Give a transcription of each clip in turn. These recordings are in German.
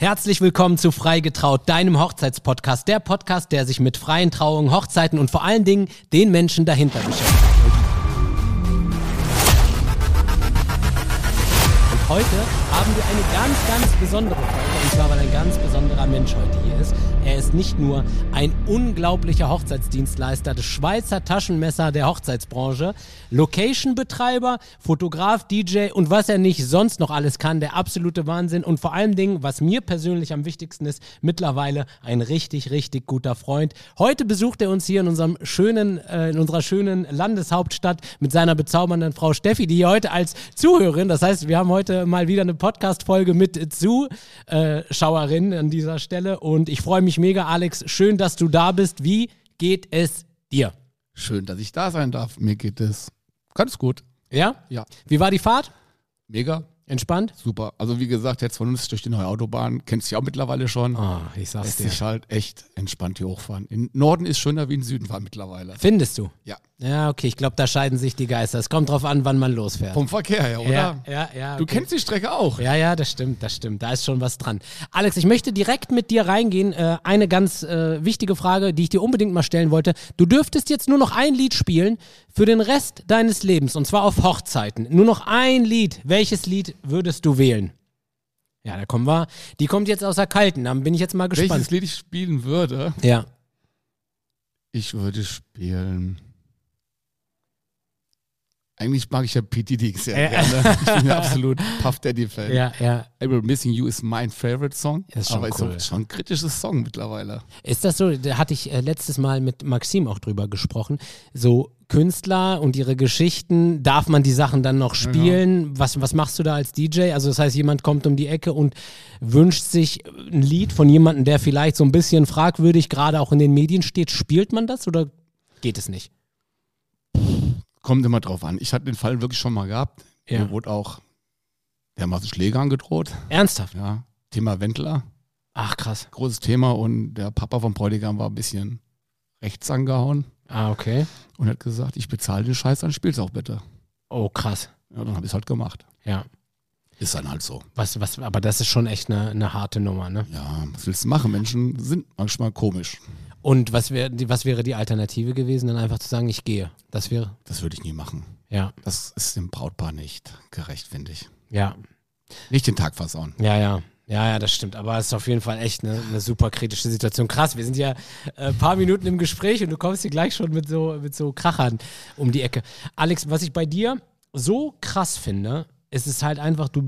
Herzlich willkommen zu Freigetraut, deinem Hochzeitspodcast. Der Podcast, der sich mit freien Trauungen, Hochzeiten und vor allen Dingen den Menschen dahinter beschäftigt. Und heute haben wir eine ganz besondere Folge. Und zwar, weil ein ganz besonderer Mensch heute hier ist. Er ist nicht nur ein unglaublicher Hochzeitsdienstleister, das Schweizer Taschenmesser der Hochzeitsbranche, Location-Betreiber, Fotograf, DJ und was er nicht sonst noch alles kann, der absolute Wahnsinn. Und vor allen Dingen, was mir persönlich am wichtigsten ist, mittlerweile ein richtig guter Freund. Heute besucht er uns hier in unserer schönen Landeshauptstadt mit seiner bezaubernden Frau Steffi, die hier heute als Zuhörerin, das heißt, wir haben heute mal wieder eine Podcast-Folge mit Zuschauerin an dieser Stelle und ich freue mich mega, Alex. Schön, dass du da bist. Wie geht es dir? Schön, dass ich da sein darf. Mir geht es ganz gut. Ja? Ja. Wie war die Fahrt? Mega. Entspannt? Super. Also wie gesagt, jetzt von uns durch die neue Autobahn, kennst du ja auch mittlerweile schon. Ich sag's Lässt dir. sich halt echt entspannt hier hochfahren. Im Norden ist schöner wie im Süden fahren mittlerweile. Findest du? Ja. Ja, okay. Ich glaube, da scheiden sich die Geister. Es kommt drauf an, wann man losfährt. Vom Verkehr her, oder? Ja. Du Okay. kennst die Strecke auch. Ja, das stimmt. Da ist schon was dran. Alex, ich möchte direkt mit dir reingehen. Eine ganz wichtige Frage, die ich dir unbedingt mal stellen wollte. Du dürftest jetzt nur noch ein Lied spielen für den Rest deines Lebens und zwar auf Hochzeiten. Nur noch ein Lied. Welches Lied würdest du wählen? Ja, da kommen wir. Die kommt jetzt aus der Kalten. Da bin ich jetzt mal gespannt. Welches Lied ich spielen würde? Ja. Ich würde spielen... Eigentlich mag ich ja P. Diddy sehr gerne. Ich bin ja absolut Puff Daddy-Fan. Ja. April Missing You ist mein Favorite Song. Das ist schon aber cool. ist auch schon ein kritisches Song mittlerweile. Ist das so, da hatte ich letztes Mal mit Maxim auch drüber gesprochen, so Künstler und ihre Geschichten, darf man die Sachen dann noch spielen? Ja. Was machst du da als DJ? Also das heißt, jemand kommt um die Ecke und wünscht sich ein Lied von jemandem, der vielleicht so ein bisschen fragwürdig gerade auch in den Medien steht. Spielt man das oder geht es nicht? Kommt immer drauf an. Ich hatte den Fall wirklich schon mal gehabt. Ja. Mir wurde auch dermaßen Schläge angedroht. Ernsthaft? Ja. Thema Wendler. Ach, krass. Großes Thema und der Papa vom Bräutigam war ein bisschen rechts angehauen Ah, okay. und hat gesagt, ich bezahle den Scheiß, dann spiel's auch bitte. Oh, krass. Ja, dann habe ich es halt gemacht. Ja. Ist dann halt so. Aber das ist schon echt eine harte Nummer, ne? Ja, was willst du machen? Menschen sind manchmal komisch. Und was wäre die Alternative gewesen, dann einfach zu sagen, ich gehe? Das wäre, Das würde ich nie machen. ja, Das ist dem Brautpaar nicht gerecht, finde ich. ja. Nicht den Tag versauen. Ja, das stimmt. Aber es ist auf jeden Fall echt eine super kritische Situation. Krass, wir sind ja ein paar Minuten im Gespräch und du kommst hier gleich schon mit so Krachern um die Ecke. Alex, was ich bei dir so krass finde, ist es halt einfach, du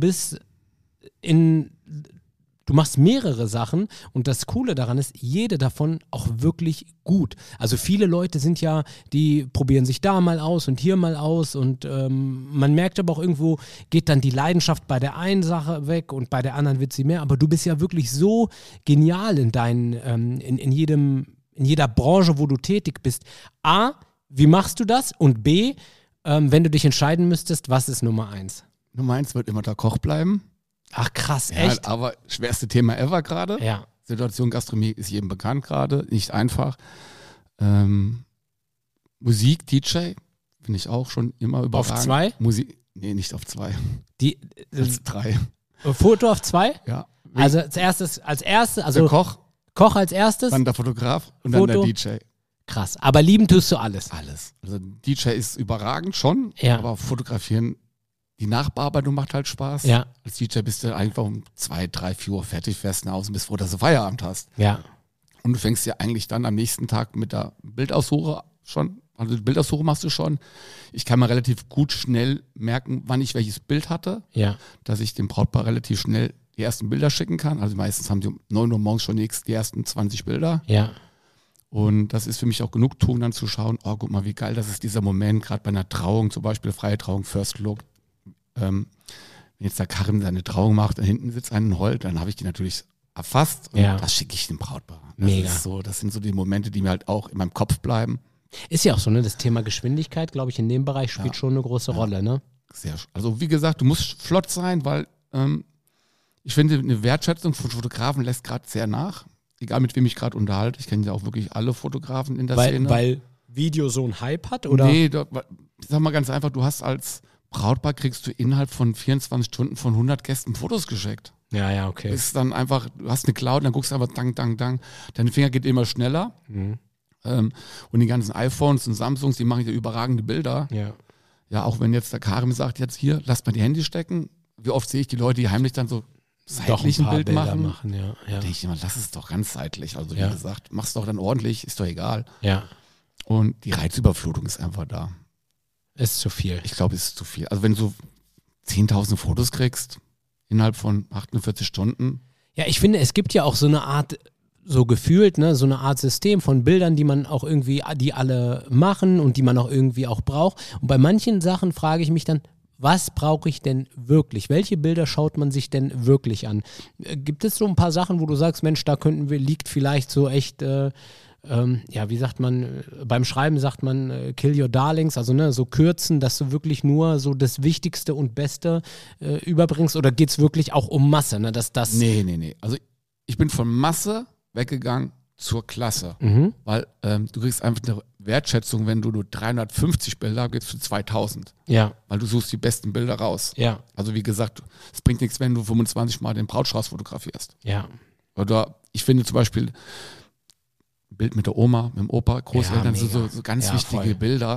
machst mehrere Sachen und das Coole daran ist, jede davon auch wirklich gut. Also viele Leute sind ja, die probieren sich da mal aus und hier mal aus und man merkt aber auch irgendwo, geht dann die Leidenschaft bei der einen Sache weg und bei der anderen wird sie mehr. Aber du bist ja wirklich so genial in jeder Branche, wo du tätig bist. A, wie machst du das? Und B, wenn du dich entscheiden müsstest, was ist Nummer 1? Nummer 1 wird immer der Koch bleiben. Ach krass, Ja, echt? aber schwerste Thema ever gerade. Ja. Situation Gastronomie ist jedem bekannt gerade, nicht einfach. Musik, DJ, finde ich auch schon immer überragend. Auf 2? Musik, nee, nicht auf 2. Die, Als 3. Foto auf 2? Ja. Also als erstes, Der also Koch, Koch als erstes? dann der Fotograf und Foto. dann der DJ. Krass. Aber lieben tust du alles. Alles. Also DJ ist überragend schon, Ja. aber fotografieren, die Nachbearbeitung macht halt Spaß. Ja. Als DJ bist du einfach um 2, 3, 4 Uhr fertig, fährst nach Hause und bist froh, dass du Feierabend hast. Ja. Und du fängst ja eigentlich dann am nächsten Tag mit der Bildaussuche schon. Also die Bildaussuche machst du schon. Ich kann mir relativ gut schnell merken, wann ich welches Bild hatte, Ja. dass ich dem Brautpaar relativ schnell die ersten Bilder schicken kann. Also meistens haben die um 9 Uhr morgens schon die ersten 20 Bilder. Ja. Und das ist für mich auch Genugtuung, dann zu schauen, oh, guck mal, wie geil das ist, dieser Moment, gerade bei einer Trauung, zum Beispiel freie Trauung, First Look. Wenn jetzt der Karim seine Trauung macht und hinten sitzt ein Holt, dann habe ich die natürlich erfasst und Ja. das schicke ich dem Brautpaar. Mega. Das sind so die Momente, die mir halt auch in meinem Kopf bleiben. Ist ja auch so, ne? Das Thema Geschwindigkeit, glaube ich, in dem Bereich spielt schon eine große Rolle, ne? Also wie gesagt, du musst flott sein, weil ich finde, eine Wertschätzung von Fotografen lässt gerade sehr nach. Egal mit wem ich gerade unterhalte. Ich kenne ja auch wirklich alle Fotografen in der Szene. Weil Video so einen Hype hat, oder? Nee, sag mal ganz einfach, du hast als Brautpaar kriegst du innerhalb von 24 Stunden von 100 Gästen Fotos geschickt. Ja, ja, okay. Ist dann einfach, du hast eine Cloud, dann guckst du einfach dang, dang, dang. Dein Finger geht immer schneller. Und die ganzen iPhones und Samsungs, die machen ja überragende Bilder. Ja. Ja, auch wenn jetzt der Karim sagt, jetzt hier, lasst mal die Handys stecken. Wie oft sehe ich die Leute, die heimlich dann so seitlich ein Bild machen. Ja. Da denke ich immer, lass es doch ganz seitlich. Also wie Ja. gesagt, mach's doch dann ordentlich, ist doch egal. Ja. Und die Reizüberflutung ist einfach da. Ist zu viel. Ich glaube, es ist zu viel. Also wenn du so 10.000 Fotos kriegst, innerhalb von 48 Stunden. Ja, ich finde, es gibt ja auch so eine Art, so gefühlt, ne, so eine Art System von Bildern, die man auch irgendwie, die alle machen und die man auch irgendwie auch braucht. Und bei manchen Sachen frage ich mich dann, was brauche ich denn wirklich? Welche Bilder schaut man sich denn wirklich an? Gibt es so ein paar Sachen, wo du sagst, Mensch, da liegt vielleicht so echt, ja, wie sagt man, beim Schreiben sagt man kill your darlings, also ne, so kürzen, dass du wirklich nur so das Wichtigste und Beste überbringst, oder geht es wirklich auch um Masse? Ne, dass das Nee. Also ich bin von Masse weggegangen zur Klasse, weil du kriegst einfach eine Wertschätzung, wenn du nur 350 Bilder gibst für 2000, Ja, weil du suchst die besten Bilder raus. ja, Also wie gesagt, es bringt nichts, wenn du 25 Mal den Brautstrauß fotografierst. ja. Oder ich finde zum Beispiel ein Bild mit der Oma, mit dem Opa, Großeltern, Ja, sind mega. so ganz Ja, wichtige voll. Bilder.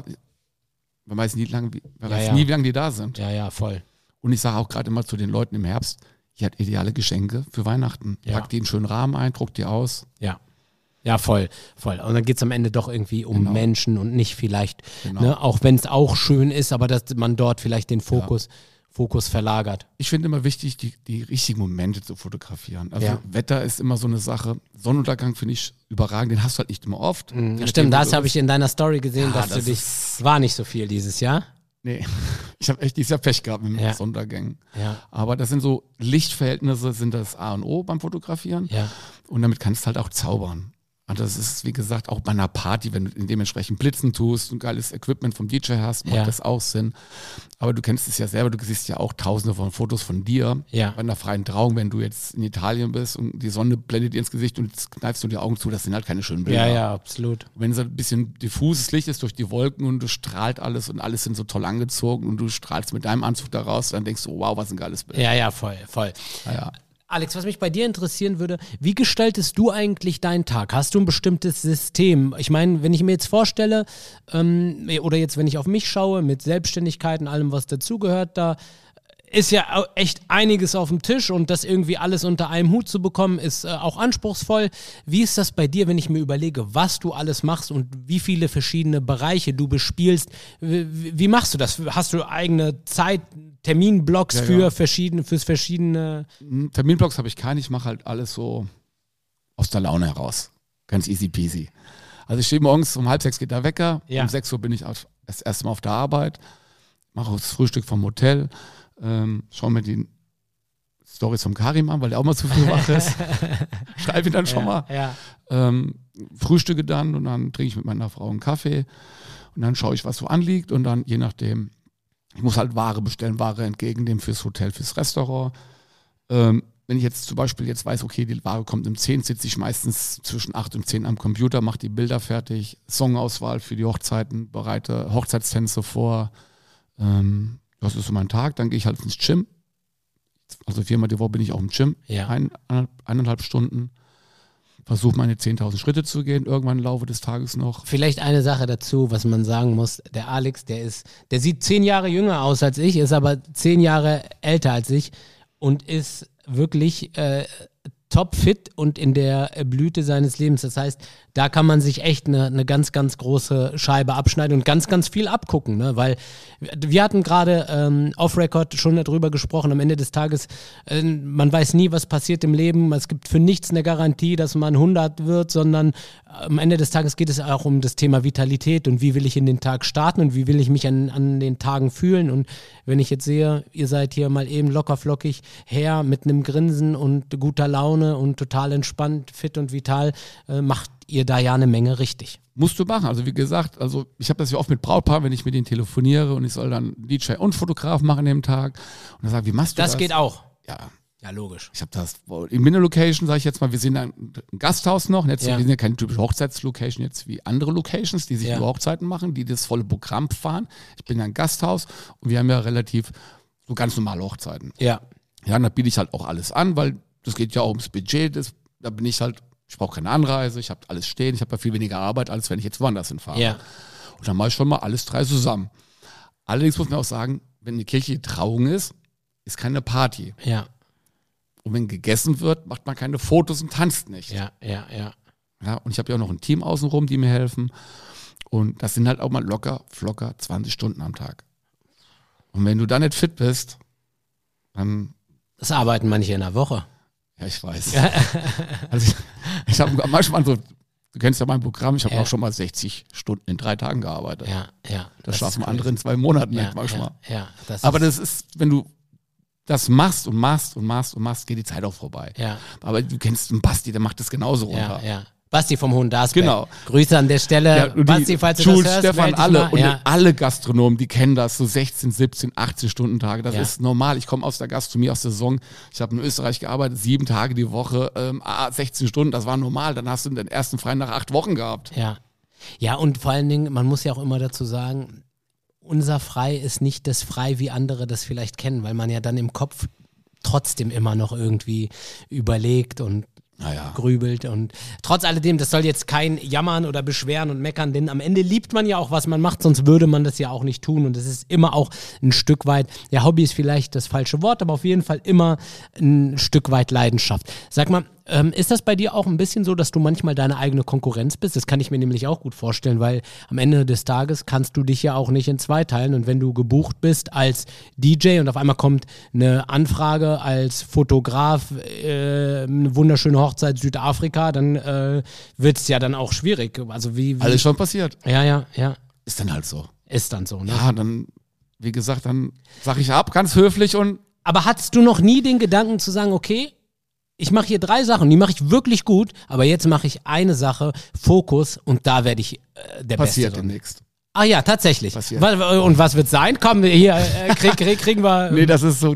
Man weiß nie, wie lange Ja. wie lange die da sind. Ja, voll. Und ich sage auch gerade immer zu den Leuten im Herbst, ihr habt ideale Geschenke für Weihnachten. Ja. Packt die in einen schönen Rahmen ein, druckt die aus. Ja. Ja, voll. Und dann geht es am Ende doch irgendwie um Genau. Menschen und nicht vielleicht, Genau. ne, auch wenn es auch schön ist, aber dass man dort vielleicht den Fokus verlagert. Ich finde immer wichtig, die richtigen Momente zu fotografieren. Also Ja. Wetter ist immer so eine Sache. Sonnenuntergang finde ich überragend, den hast du halt nicht immer oft. Stimmt, das habe ich in deiner Story gesehen, Ja, dass du das dich, ist- war nicht so viel dieses Jahr. Nee, ich habe echt dieses Jahr Pech gehabt mit den Ja. Sonnenuntergängen. Ja. Aber das sind so Lichtverhältnisse, sind das A und O beim Fotografieren. Ja. Und damit kannst du halt auch zaubern. Und das ist, wie gesagt, auch bei einer Party, wenn du dementsprechend Blitzen tust, ein geiles Equipment vom DJ hast, macht Ja. das auch Sinn. Aber du kennst es ja selber, du siehst ja auch tausende von Fotos von dir. Ja. Bei einer freien Trauung, wenn du jetzt in Italien bist und die Sonne blendet dir ins Gesicht und jetzt kneifst du die Augen zu, das sind halt keine schönen Bilder. Ja, absolut. Und wenn es ein bisschen diffuses Licht ist durch die Wolken und du strahlt alles und alles sind so toll angezogen und du strahlst mit deinem Anzug da raus, dann denkst du, wow, was ein geiles Bild. Ja, voll. Ja. Alex, was mich bei dir interessieren würde, wie gestaltest du eigentlich deinen Tag? Hast du ein bestimmtes System? Ich meine, wenn ich mir jetzt vorstelle, oder jetzt, wenn ich auf mich schaue, mit Selbstständigkeit und allem, was dazugehört, da ist ja echt einiges auf dem Tisch und das irgendwie alles unter einem Hut zu bekommen, ist auch anspruchsvoll. Wie ist das bei dir, wenn ich mir überlege, was du alles machst und wie viele verschiedene Bereiche du bespielst? Wie machst du das? Hast du eigene Terminblocks Ja, fürs ja. verschiedene? Terminblocks habe ich keine, ich mache halt alles so aus der Laune heraus. Ganz easy peasy. Also ich stehe morgens um 5:30 geht der Wecker, Ja. um 6 Uhr bin ich das erste Mal auf der Arbeit, mache das Frühstück vom Hotel, schaue mir die Storys vom Karim an, weil der auch mal zu früh wach ist. Schreibe ihn dann schon mal. Ja. Frühstücke dann und dann trinke ich mit meiner Frau einen Kaffee und dann schaue ich, was so anliegt und dann je nachdem, ich muss halt Ware bestellen, Ware entgegennehmen fürs Hotel, fürs Restaurant. Wenn ich jetzt zum Beispiel jetzt weiß, okay, die Ware kommt um 10, sitze ich meistens zwischen 8 und 10 am Computer, mache die Bilder fertig, Songauswahl für die Hochzeiten, bereite Hochzeitstänze vor. Das ist so mein Tag. Dann gehe ich halt ins Gym. Also 4-mal die Woche bin ich auch im Gym. Ja. 1,5 Stunden. Versuche meine 10.000 Schritte zu gehen, irgendwann im Laufe des Tages noch. Vielleicht eine Sache dazu, was man sagen muss. Der Alex, der sieht 10 Jahre jünger aus als ich, ist aber 10 Jahre älter als ich und ist wirklich topfit und in der Blüte seines Lebens. Das heißt, da kann man sich echt eine ganz, ganz große Scheibe abschneiden und ganz, ganz viel abgucken, ne? Weil wir hatten gerade off-Record schon darüber gesprochen, am Ende des Tages, man weiß nie, was passiert im Leben. Es gibt für nichts eine Garantie, dass man 100 wird, sondern am Ende des Tages geht es auch um das Thema Vitalität und wie will ich in den Tag starten und wie will ich mich an den Tagen fühlen. Und wenn ich jetzt sehe, ihr seid hier mal eben lockerflockig her mit einem Grinsen und guter Laune und total entspannt, fit und vital, macht ihr da ja eine Menge richtig. Musst du machen. Also wie gesagt, also ich habe das ja oft mit Brautpaaren, wenn ich mit denen telefoniere und ich soll dann DJ und Fotograf machen an dem Tag. Und dann sage ich, wie machst du das? Das geht auch. Ja, Ja, logisch. ich habe das in Minne-Location, sage ich jetzt mal, wir sind ein Gasthaus noch. Jetzt, Ja. Wir sind ja keine typische Hochzeitslocation jetzt wie andere Locations, die sich Ja. nur Hochzeiten machen, die das volle Programm fahren. Ich bin ja ein Gasthaus und wir haben ja relativ so ganz normale Hochzeiten. Ja. Ja, da biete ich halt auch alles an, weil das geht ja auch ums Budget. Da bin ich halt, ich brauche keine Anreise, ich habe alles stehen, ich habe ja viel weniger Arbeit, als wenn ich jetzt woanders hinfahre. Ja. Und dann mache ich schon mal alles 3 zusammen. Allerdings muss man auch sagen, wenn eine kirchliche Trauung ist keine Party. Ja. Und wenn gegessen wird, macht man keine Fotos und tanzt nicht. Ja. Ja, und ich habe ja auch noch ein Team außenrum, die mir helfen. Und das sind halt auch mal flocker 20 Stunden am Tag. Und wenn du da nicht fit bist, dann... Das arbeiten manche in der Woche. Ja, ich weiß. Also ich habe manchmal so, du kennst ja mein Programm, ich habe auch schon mal 60 Stunden in 3 Tagen gearbeitet. Ja. Das schaffen andere in 2 Monaten nicht manchmal. Ja, aber das ist, wenn du das machst, geht die Zeit auch vorbei. Ja. Aber du kennst den Basti, der macht das genauso runter. Ja. Basti vom Hohen Darsberg. Genau. Grüße an der Stelle. Basti, falls du Jules, das hörst, Stefan, melde dich alle. mal. Und alle Gastronomen, die kennen das, so 16, 17, 18 Stunden Tage. Das Ja. ist normal. Ich komme aus der Gastronomie, aus der Saison. Ich habe in Österreich gearbeitet, 7 Tage die Woche, 16 Stunden, das war normal. Dann hast du den ersten Freien nach 8 Wochen gehabt. Ja, und vor allen Dingen, man muss ja auch immer dazu sagen, unser Frei ist nicht das Frei, wie andere das vielleicht kennen, weil man ja dann im Kopf trotzdem immer noch irgendwie überlegt und grübelt und trotz alledem, das soll jetzt kein Jammern oder Beschweren und Meckern, denn am Ende liebt man ja auch, was man macht, sonst würde man das ja auch nicht tun und es ist immer auch ein Stück weit, ja, Hobby ist vielleicht das falsche Wort, aber auf jeden Fall immer ein Stück weit Leidenschaft. Sag mal, ist das bei dir auch ein bisschen so, dass du manchmal deine eigene Konkurrenz bist? Das kann ich mir nämlich auch gut vorstellen, weil am Ende des Tages kannst du dich ja auch nicht in 2 teilen und wenn du gebucht bist als DJ und auf einmal kommt eine Anfrage als Fotograf, eine wunderschöne Hochzeit Südafrika, dann wird es ja dann auch schwierig. Also wie Alles schon passiert. Ja. Ist dann halt so. Ist dann so, ne? Ja, dann, wie gesagt, dann sage ich ab, ganz höflich und... Aber hattest du noch nie den Gedanken zu sagen, okay, ich mache hier 3 Sachen, die mache ich wirklich gut, aber jetzt mache ich eine Sache, Fokus, und da werde ich der Passiert Beste. demnächst. Ah ja, tatsächlich. Passiert. Und was wird sein? Komm, hier kriegen wir... Nee, das ist so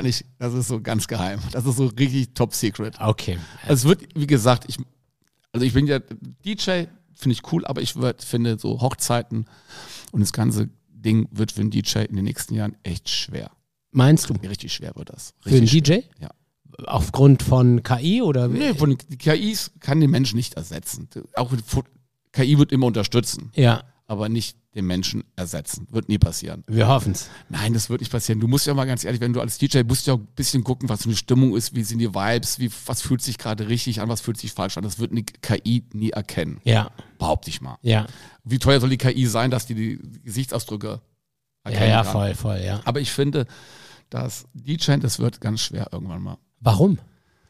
ganz geheim. Das ist so richtig top secret. Okay. Also es wird, wie gesagt, ich bin ja DJ, finde ich cool, aber ich finde so Hochzeiten und das ganze Ding wird für einen DJ in den nächsten Jahren echt schwer. Meinst du? Richtig schwer wird das. Für einen Richtig DJ? schwer. Ja. Aufgrund von KI oder? Nee, die KIs kann den Menschen nicht ersetzen. Auch KI wird immer unterstützen, Ja, aber nicht den Menschen ersetzen. Wird nie passieren. wir hoffen's. Nein, das wird nicht passieren. Du musst ja mal ganz ehrlich, wenn du als DJ musst ja auch ein bisschen gucken, was so eine Stimmung ist, wie sind die Vibes, was fühlt sich gerade richtig an, was fühlt sich falsch an. Das wird eine KI nie erkennen. Ja, Behaupte ich mal. ja. Wie teuer soll die KI sein, dass die Gesichtsausdrücke erkennen Ja, kann? voll, ja. Aber ich finde, das DJ, das wird ganz schwer irgendwann mal. Warum?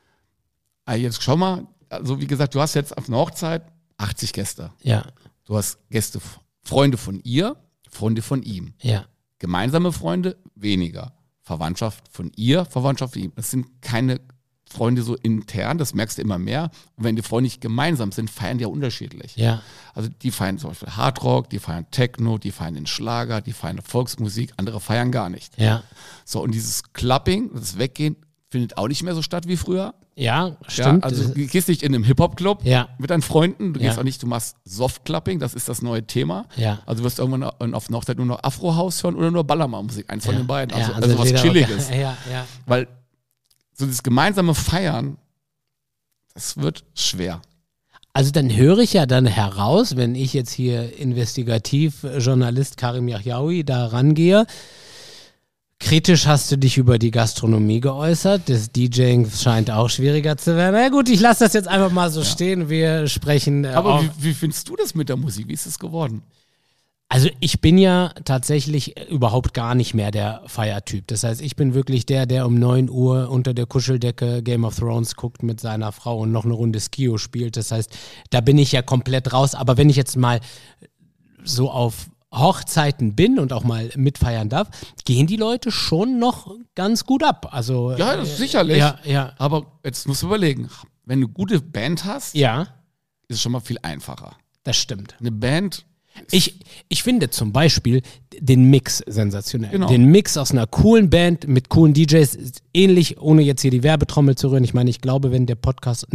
Jetzt schau mal, also wie gesagt, du hast jetzt auf einer Hochzeit 80 Gäste. Ja, Du hast Gäste, Freunde von ihr, Freunde von ihm. ja, Gemeinsame Freunde, weniger. Verwandtschaft von ihr, Verwandtschaft von ihm. Das sind keine Freunde so intern, das merkst du immer mehr. Und wenn die Freunde nicht gemeinsam sind, feiern die ja unterschiedlich. ja, Also die feiern zum Beispiel Hardrock, die feiern Techno, die feiern den Schlager, die feiern Volksmusik, andere feiern gar nicht. ja. So, und dieses Clubbing, das Weggehen, findet auch nicht mehr so statt wie früher. Ja, stimmt. Ja, also du gehst nicht in einem Hip-Hop-Club Ja. mit deinen Freunden, du gehst Ja. auch nicht, du machst Soft-Clubbing, das ist das neue Thema. Ja. Also du wirst irgendwann auf einer Hochzeit nur noch Afro-House hören oder nur Ballermann-Musik, eins von den beiden. Also, ja, also was wieder- Chilliges. Ja. Weil so das gemeinsame Feiern, das wird schwer. Also dann höre ich ja dann heraus, wenn ich jetzt hier Investigativjournalist Karim Yahyaoui da rangehe, kritisch hast du dich über die Gastronomie geäußert, das DJing scheint auch schwieriger zu werden. Na gut, ich lasse das jetzt einfach mal so stehen, wir sprechen Aber auch. wie findest du das mit der Musik? Wie ist es geworden? Also ich bin ja tatsächlich überhaupt gar nicht mehr der Feiertyp. Das heißt, ich bin wirklich der um 9 Uhr unter der Kuscheldecke Game of Thrones guckt mit seiner Frau und noch eine Runde Skio spielt. Das heißt, da bin ich ja komplett raus. Aber wenn ich jetzt mal so auf Hochzeiten bin und auch mal mitfeiern darf, gehen die Leute schon noch ganz gut ab. Also Ja, das sicherlich. Ja. Aber jetzt musst du überlegen, wenn du eine gute Band hast, Ja, ist es schon mal viel einfacher. das stimmt. Eine Band, Ich finde zum Beispiel den Mix sensationell. Genau. Den Mix aus einer coolen Band mit coolen DJs ist ähnlich, ohne jetzt hier die Werbetrommel zu rühren. Ich meine, ich glaube, wenn der Podcast,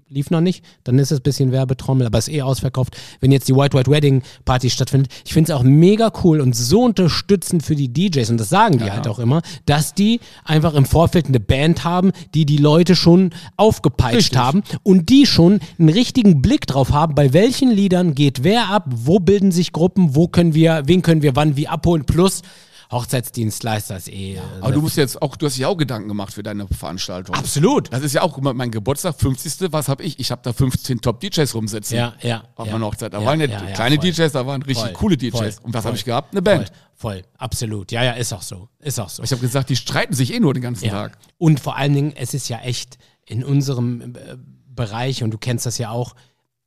lief noch nicht, dann ist es ein bisschen Werbetrommel, aber ist ausverkauft. Wenn jetzt die White Wedding Party stattfindet, ich finde es auch mega cool und so unterstützend für die DJs, und das sagen die halt auch immer, dass die einfach im Vorfeld eine Band haben, die Leute schon aufgepeitscht haben und die schon einen richtigen Blick drauf haben, bei welchen Liedern geht wer ab, wo bilden sich Gruppen, wen können wir wann wie abholen, plus Hochzeitsdienstleister ist Aber du hast dich auch Gedanken gemacht für deine Veranstaltung. Absolut. Das ist ja auch mein Geburtstag, 50. Was habe ich? Ich habe da 15 Top-DJs rumsitzen. Auf meiner Hochzeit. Da waren nicht kleine DJs, da waren richtig coole DJs. Und was habe ich gehabt? Eine Band. Voll, absolut. Ja, ist auch so. Ich habe gesagt, die streiten sich nur den ganzen Tag. Und vor allen Dingen, es ist ja echt in unserem Bereich, und du kennst das ja auch,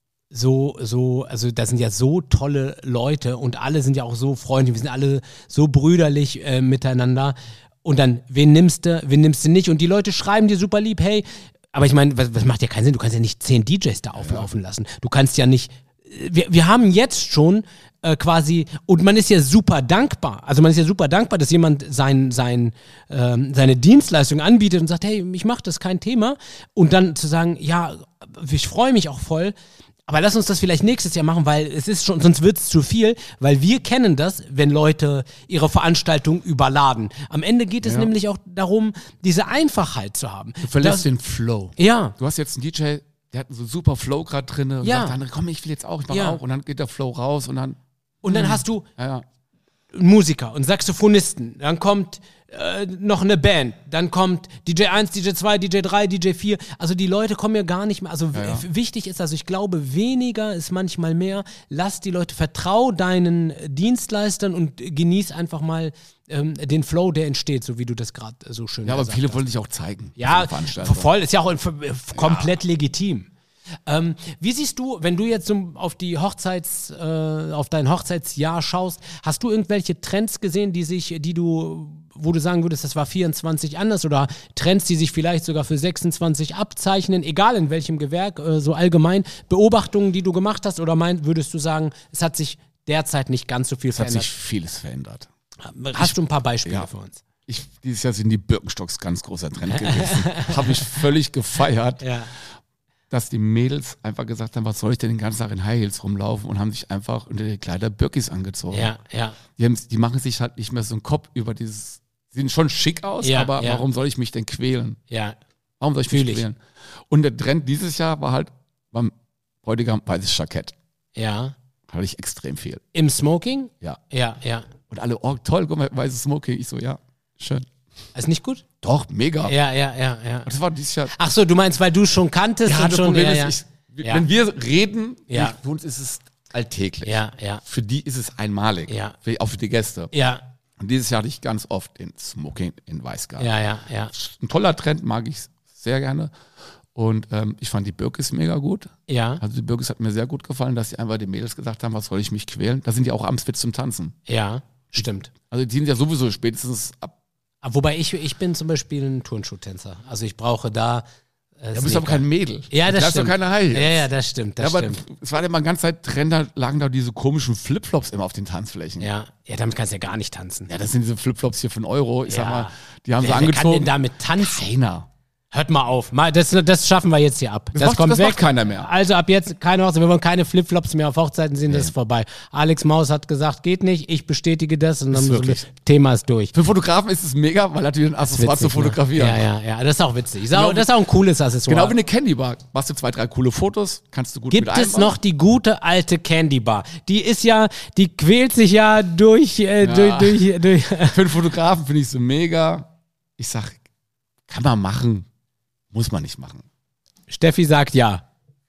also da sind ja so tolle Leute und alle sind ja auch so freundlich, wir sind alle so brüderlich miteinander, und dann, wen nimmst du nicht, und die Leute schreiben dir super lieb, hey, aber ich meine, was macht ja keinen Sinn, du kannst ja nicht 10 DJs da auflaufen lassen, du kannst ja nicht, wir haben jetzt schon quasi, und man ist ja super dankbar, dass jemand seine Dienstleistung anbietet und sagt, hey, ich mache das, kein Thema, und dann zu sagen, ja, ich freue mich auch voll, aber lass uns das vielleicht nächstes Jahr machen, weil es ist schon, sonst wird es zu viel, weil wir kennen das, wenn Leute ihre Veranstaltung überladen. Am Ende geht es nämlich auch darum, diese Einfachheit zu haben. Du verlässt den Flow. Ja. Du hast jetzt einen DJ, der hat so super Flow gerade drin und sagt dann, komm, ich will jetzt auch, ich mache auch, und dann geht der Flow raus und dann hast du Musiker und Saxophonisten, dann kommt noch eine Band, dann kommt DJ 1, DJ 2, DJ 3, DJ 4, also die Leute kommen ja gar nicht mehr, also wichtig ist, also ich glaube, weniger ist manchmal mehr, lass die Leute, vertrau deinen Dienstleistern und genieß einfach mal den Flow, der entsteht, so wie du das gerade so schön gesagt hast. Ja, aber viele wollen dich auch zeigen. Ja, voll, ist ja auch komplett legitim. Wie siehst du, wenn du jetzt auf dein Hochzeitsjahr schaust, hast du irgendwelche Trends gesehen, wo du sagen würdest, das war 24 anders, oder Trends, die sich vielleicht sogar für 26 abzeichnen, egal in welchem Gewerk, so allgemein, Beobachtungen, die du gemacht hast, oder würdest du sagen, es hat sich derzeit nicht ganz so viel verändert? Es hat sich vieles verändert. Hast du ein paar Beispiele für uns? Dieses Jahr sind die Birkenstocks ganz großer Trend gewesen. Habe ich völlig gefeiert. Ja. Dass die Mädels einfach gesagt haben, was soll ich denn den ganzen Tag in High Heels rumlaufen, und haben sich einfach unter die Kleider Birkis angezogen. Ja. Die machen sich halt nicht mehr so einen Kopf über dieses, sehen schon schick aus, aber warum soll ich mich denn quälen? Ja. Warum soll ich mich quälen? Und der Trend dieses Jahr war halt beim Bräutigam weißes Jackett. Ja. Hatte ich extrem viel. Im Smoking? Ja. Ja. Und alle, oh toll, guck mal, weißes Smoking. Ich so, ja, schön. Ist nicht gut? Doch, mega. Ja. Und das war dieses Jahr. Ach so, du meinst, weil du schon kanntest und das schon. Problem ist, wenn wir reden, für uns ist es alltäglich. Ja. Für die ist es einmalig. Ja. Auch für die Gäste. Ja. Und dieses Jahr hatte ich ganz oft den Smoking in Weiß gehabt. Ja. Ein toller Trend, mag ich sehr gerne. Und ich fand die Birkis mega gut. Ja. Also die Birkis hat mir sehr gut gefallen, dass sie einfach den Mädels gesagt haben, was soll ich mich quälen? Da sind die auch abends fit zum Tanzen. Ja, stimmt. Also die sind ja sowieso spätestens ab. Wobei ich bin zum Beispiel ein Turnschuhtänzer. Also ich brauche da. Du bist aber kein Mädel. Ja, das stimmt. Da ist doch keine High Heels. Ja, das stimmt. Aber es war ja mal eine ganze Zeit Trend, da lagen da diese komischen Flipflops immer auf den Tanzflächen. Ja, damit kannst du ja gar nicht tanzen. Ja, das sind diese Flipflops hier für €1. Ich sag mal, die haben sie angezogen. Wer kann denn damit tanzen? Keiner. Hört mal auf. Das schaffen wir jetzt hier ab. Das kommt weg. Macht keiner mehr. Also ab jetzt keine Hochzeit. Wir wollen keine Flipflops mehr auf Hochzeiten sehen. Das ist vorbei. Alex Maus hat gesagt, geht nicht. Ich bestätige das. Und dann Thema ist durch. Für Fotografen ist es mega, weil natürlich ein Accessoire zu fotografieren. Ja. Das ist auch witzig. Das ist auch ein cooles Accessoire. Genau wie eine Candy Bar. Machst du 2, 3 coole Fotos, kannst du gut mit einbauen. Gibt es noch die gute alte Candy Bar? Die quält sich ja durch. Für einen Fotografen finde ich so mega. Ich sag, kann man machen. Muss man nicht machen. Steffi sagt ja.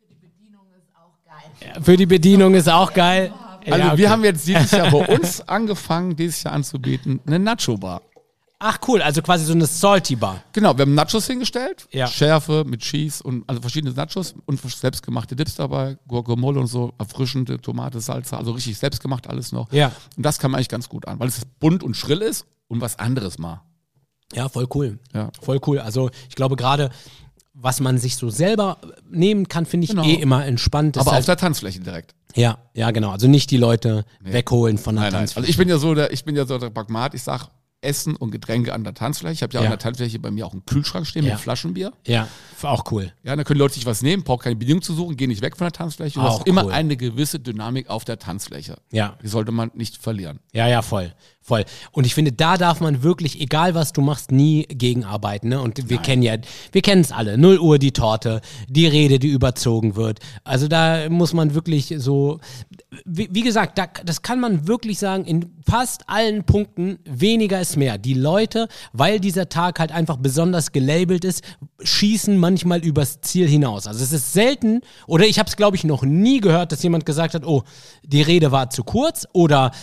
Für die Bedienung ist auch geil. Also wir haben jetzt dieses Jahr bei uns angefangen, dieses Jahr anzubieten, eine Nacho-Bar. Ach cool, also quasi so eine Salty-Bar. Genau, wir haben Nachos hingestellt, ja. Schärfe mit Cheese und also verschiedene Nachos und selbstgemachte Dips dabei, Guacamole und so, erfrischende Tomate, Salsa, also richtig selbstgemacht alles noch. Ja. Und das kam eigentlich ganz gut an, weil es bunt und schrill ist und was anderes mal. Ja, voll cool. Ja. Voll cool. Also ich glaube gerade, was man sich so selber nehmen kann, finde ich immer entspannt. Aber auf der Tanzfläche direkt. Ja, genau. Also nicht die Leute wegholen von der Tanzfläche. Also ich bin ja so der Pragmat, ich sag, Essen und Getränke an der Tanzfläche. Ich habe ja Ja. an der Tanzfläche bei mir auch einen Kühlschrank stehen Ja. mit Flaschenbier. Ja, auch cool. Ja, da können Leute sich was nehmen, braucht keine Bedienung zu suchen, gehen nicht weg von der Tanzfläche. Du Auch hast immer cool. eine gewisse Dynamik auf der Tanzfläche. Ja. Die sollte man nicht verlieren. Ja, voll. Und ich finde, da darf man wirklich, egal was du machst, nie gegenarbeiten. Ne? Und wir kennen es alle. 0 Uhr die Torte, die Rede, die überzogen wird. Also da muss man wirklich so, wie gesagt, das kann man wirklich sagen, in fast allen Punkten, weniger ist mehr. Die Leute, weil dieser Tag halt einfach besonders gelabelt ist, schießen manchmal übers Ziel hinaus. Also es ist selten, oder ich habe es, glaube ich, noch nie gehört, dass jemand gesagt hat, oh, die Rede war zu kurz oder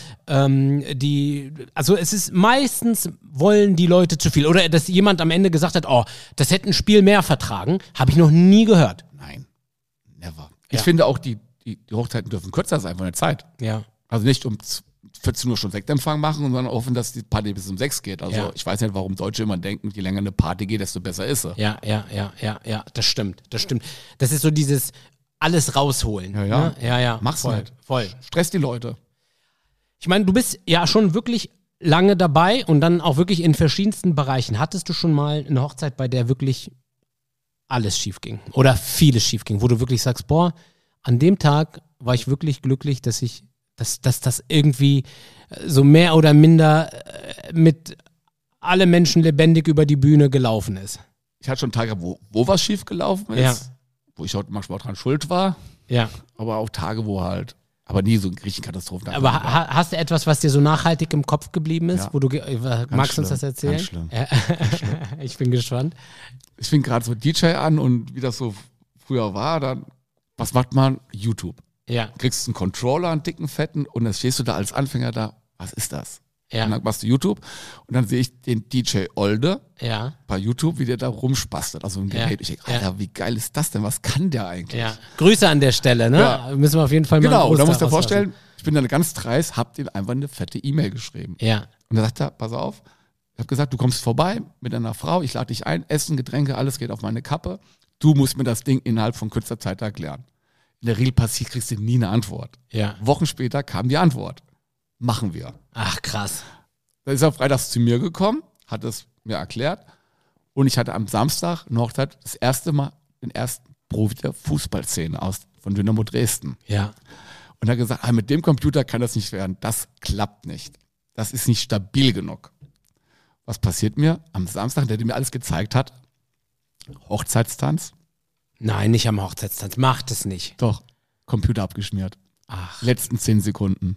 also es ist meistens, wollen die Leute zu viel. Oder dass jemand am Ende gesagt hat, oh, das hätte ein Spiel mehr vertragen, habe ich noch nie gehört. Nein, never. Ich finde auch, die Hochzeiten dürfen kürzer sein von der Zeit. Ja. Also nicht um 14 Uhr schon Sektempfang machen, sondern hoffen, dass die Party bis um 6 geht. Also Ja. ich weiß nicht, warum Deutsche immer denken, je länger eine Party geht, desto besser ist sie. Ja, das stimmt. Das ist so dieses alles rausholen. Ja, ja. Ne? Ja. Mach's voll, nicht. Voll. Stress die Leute. Ich meine, du bist ja schon wirklich lange dabei und dann auch wirklich in verschiedensten Bereichen. Hattest du schon mal eine Hochzeit, bei der wirklich alles schief ging oder vieles schief ging, wo du wirklich sagst, boah, an dem Tag war ich wirklich glücklich, dass das irgendwie so mehr oder minder mit alle Menschen lebendig über die Bühne gelaufen ist. Ich hatte schon Tage, wo was schief gelaufen ist, Ja. wo ich heute manchmal dran schuld war, Ja. aber auch Tage, wo halt, aber nie so ein Griechenkatastrophen. Aber hast du etwas, was dir so nachhaltig im Kopf geblieben ist, Ja. wo du magst du uns schlimm, das erzählen? ganz schlimm. Ja. Ich bin gespannt. Ich fing gerade so DJ an und wie das so früher war, dann, was macht man? YouTube. Ja, Kriegst einen Controller, einen dicken, fetten und dann stehst du da als Anfänger da, was ist das? ja, Und dann machst du YouTube und dann sehe ich den DJ Olde ja, bei YouTube, wie der da rumspastet, also im Gerät. Ja, Ich denke, ja. Alter, wie geil ist das denn? Was kann der eigentlich? ja. Grüße an der Stelle, ne? Ja. Müssen wir auf jeden Fall mal Genau, einen und da Gruß musst du dir daraus vorstellen, ich bin dann ganz dreist, hab dem einfach eine fette E-Mail geschrieben. lassen. Ja, Und da sagt er, pass auf, ich habe gesagt, du kommst vorbei mit einer Frau, ich lade dich ein, Essen, Getränke, alles geht auf meine Kappe. Du musst mir das Ding innerhalb von kürzer Zeit erklären. In der Regel kriegst du nie eine Antwort. ja. Wochen später kam die Antwort. Machen wir. Ach, krass. Dann ist er freitags zu mir gekommen, hat es mir erklärt und ich hatte am Samstag eine Hochzeit das erste Mal den ersten Profi der Fußballszene von Dynamo Dresden. Ja, Und er hat gesagt, mit dem Computer kann das nicht werden, das klappt nicht. Das ist nicht stabil genug. Was passiert mir? Am Samstag, der mir alles gezeigt hat, Hochzeitstanz, nein, nicht am Hochzeitstanz. Macht es nicht. doch, Computer abgeschmiert. Ach, Letzten 10 Sekunden.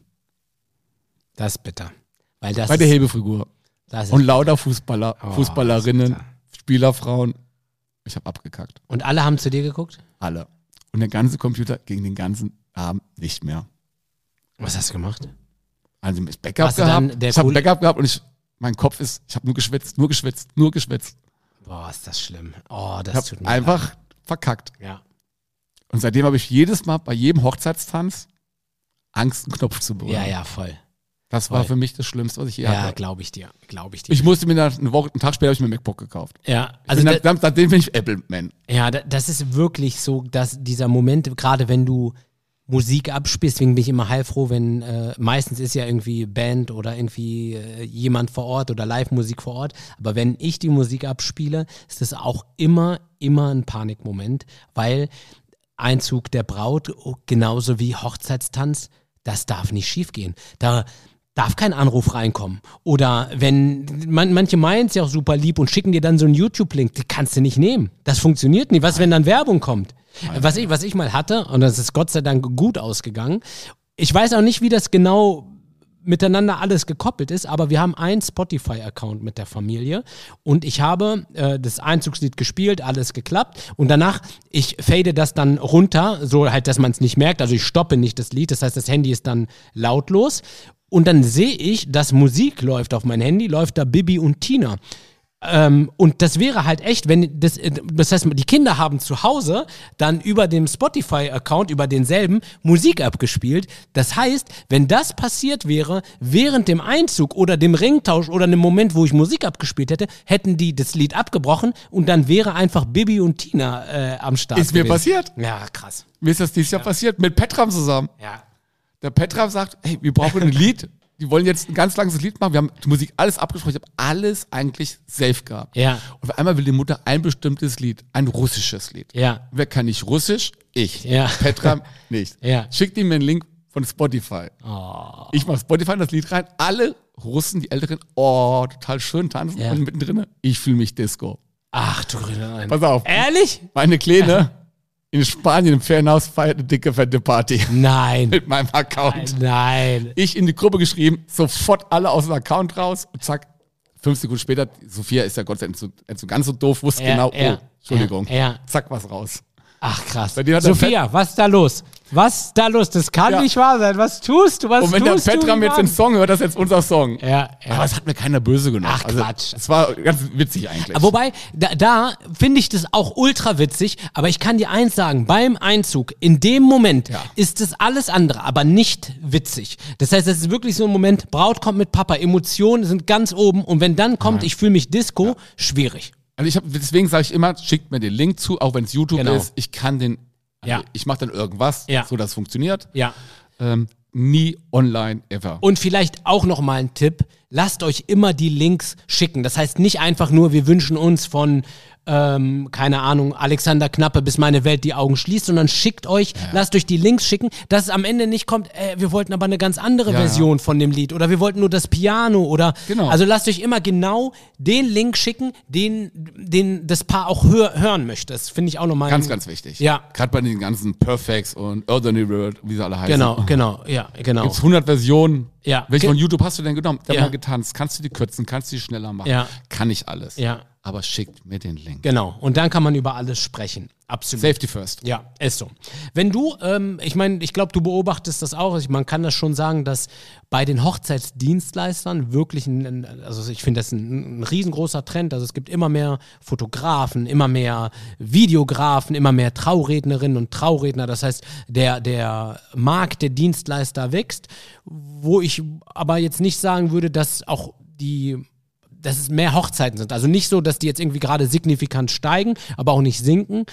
das ist bitter. Weil das Bei der ist, Hebefigur. das ist Und lauter Fußballer, Oh, Fußballerinnen, das ist bitter. Spielerfrauen. Ich habe abgekackt. Und alle haben zu dir geguckt? Alle. Und der ganze Computer ging den ganzen Abend nicht mehr. Was hast du gemacht? Also ich Backup Hast du dann gehabt. der Ich habe cool- Backup gehabt und mein Kopf ist, ich habe nur geschwitzt. Boah, ist das schlimm. Oh, Ich das tut habe mir einfach verkackt. leid. Ja. Und seitdem habe ich jedes Mal bei jedem Hochzeitstanz Angst, einen Knopf zu berühren. Ja, voll. Das war voll. für mich das Schlimmste, was ich je Ja, hatte. glaube ich dir. Ich musste mir dann einen Tag später habe ich mir ein MacBook gekauft. Ja, Also also seitdem bin ich Apple-Man. ja, das ist wirklich so, dass dieser Moment, gerade wenn du Musik abspielst, deswegen bin ich immer heilfroh, wenn meistens ist ja irgendwie Band oder irgendwie jemand vor Ort oder Live-Musik vor Ort, aber wenn ich die Musik abspiele, ist das auch immer ein Panikmoment, weil Einzug der Braut, genauso wie Hochzeitstanz, das darf nicht schiefgehen. Da darf kein Anruf reinkommen. Oder wenn, manche meinen es ja auch super lieb und schicken dir dann so einen YouTube-Link, die kannst du nicht nehmen. Das funktioniert nicht. Was, wenn dann Werbung kommt? Was ich mal hatte, und das ist Gott sei Dank gut ausgegangen, ich weiß auch nicht, wie das genau miteinander alles gekoppelt ist, aber wir haben einen Spotify-Account mit der Familie und ich habe das Einzugslied gespielt, alles geklappt und danach, ich fade das dann runter, so halt, dass man es nicht merkt, also ich stoppe nicht das Lied, das heißt, das Handy ist dann lautlos und dann sehe ich, dass Musik läuft auf mein Handy, läuft da Bibi und Tina. Und das wäre halt echt, wenn das heißt, die Kinder haben zu Hause dann über dem Spotify-Account, über denselben, Musik abgespielt. Das heißt, wenn das passiert wäre, während dem Einzug oder dem Ringtausch oder einem Moment, wo ich Musik abgespielt hätte, hätten die das Lied abgebrochen und dann wäre einfach Bibi und Tina am Start Ist mir gewesen. passiert. Ja, krass. Mir ist das dieses Jahr passiert, mit Petram zusammen. Ja. Der Petram sagt, hey, wir brauchen ein Lied, die wollen jetzt ein ganz langes Lied machen. Wir haben die Musik alles abgesprochen. Ich habe alles eigentlich safe gehabt. Ja. Und auf einmal will die Mutter ein bestimmtes Lied, ein russisches Lied. Ja. Wer kann nicht Russisch? Ich. Ja. Petra nicht. Ja. Schickt ihm den Link von Spotify. Oh. Ich mache Spotify in das Lied rein. Alle Russen, die Älteren, total schön tanzen. Ja. Und mittendrin, ich fühle mich Disco. Ach du grüne Nein. Pass auf. Ehrlich? Meine Kleine in Spanien im Ferienhaus feiert eine dicke, fette Party. Nein. Mit meinem Account. Nein. Ich in die Gruppe geschrieben, sofort alle aus dem Account raus und zack, 5 Sekunden später, Sophia ist ja Gott sei Dank nicht so ganz so doof, wusste genau, Entschuldigung, zack, was raus. Ach krass. Bei dir hat Sophia, was ist da los? Was ist da los? Das kann nicht wahr sein. Was tust du? Und wenn der Petram jetzt den Song hört, das ist jetzt unser Song. Ja. Aber es hat mir keiner böse genommen. Ach Quatsch. Es war ganz witzig eigentlich. Wobei, da finde ich das auch ultra witzig, aber ich kann dir eins sagen, beim Einzug, in dem Moment ist es alles andere, aber nicht witzig. Das heißt, es ist wirklich so ein Moment, Braut kommt mit Papa, Emotionen sind ganz oben und wenn dann kommt, ich fühle mich Disco, schwierig. Also deswegen sage ich immer, schickt mir den Link zu, auch wenn es YouTube ist. Ich kann den, ich mache dann irgendwas, so dass es funktioniert. Ja. Nie online ever. Und vielleicht auch noch mal ein Tipp, lasst euch immer die Links schicken. Das heißt nicht einfach nur, wir wünschen uns von, keine Ahnung, Alexander Knappe, bis meine Welt die Augen schließt, sondern schickt euch, lasst euch die Links schicken, dass es am Ende nicht kommt, wir wollten aber eine ganz andere Version von dem Lied oder wir wollten nur das Piano oder, also lasst euch immer genau den Link schicken, den das Paar auch hören möchte. Das finde ich auch nochmal. Ganz, ganz wichtig. Ja. Gerade bei den ganzen Perfects und Ordinary World, wie sie alle heißen. Genau. Gibt's 100 Versionen. Ja. Welche von YouTube hast du denn genommen? Da Ja. mal getanzt. Kannst du die kürzen? Kannst du die schneller machen? Ja. Kann ich alles. Ja. Aber schickt mir den Link. Genau. Und dann kann man über alles sprechen. Absolut. Safety first. Ja, ist so. Wenn du, ich meine, ich glaube, du beobachtest das auch, man kann das schon sagen, dass bei den Hochzeitsdienstleistern wirklich, also ich finde das ein riesengroßer Trend, also es gibt immer mehr Fotografen, immer mehr Videografen, immer mehr Traurednerinnen und Trauredner, das heißt, der Markt der Dienstleister wächst, wo ich aber jetzt nicht sagen würde, dass auch dass es mehr Hochzeiten sind. Also nicht so, dass die jetzt irgendwie gerade signifikant steigen, aber auch nicht sinken.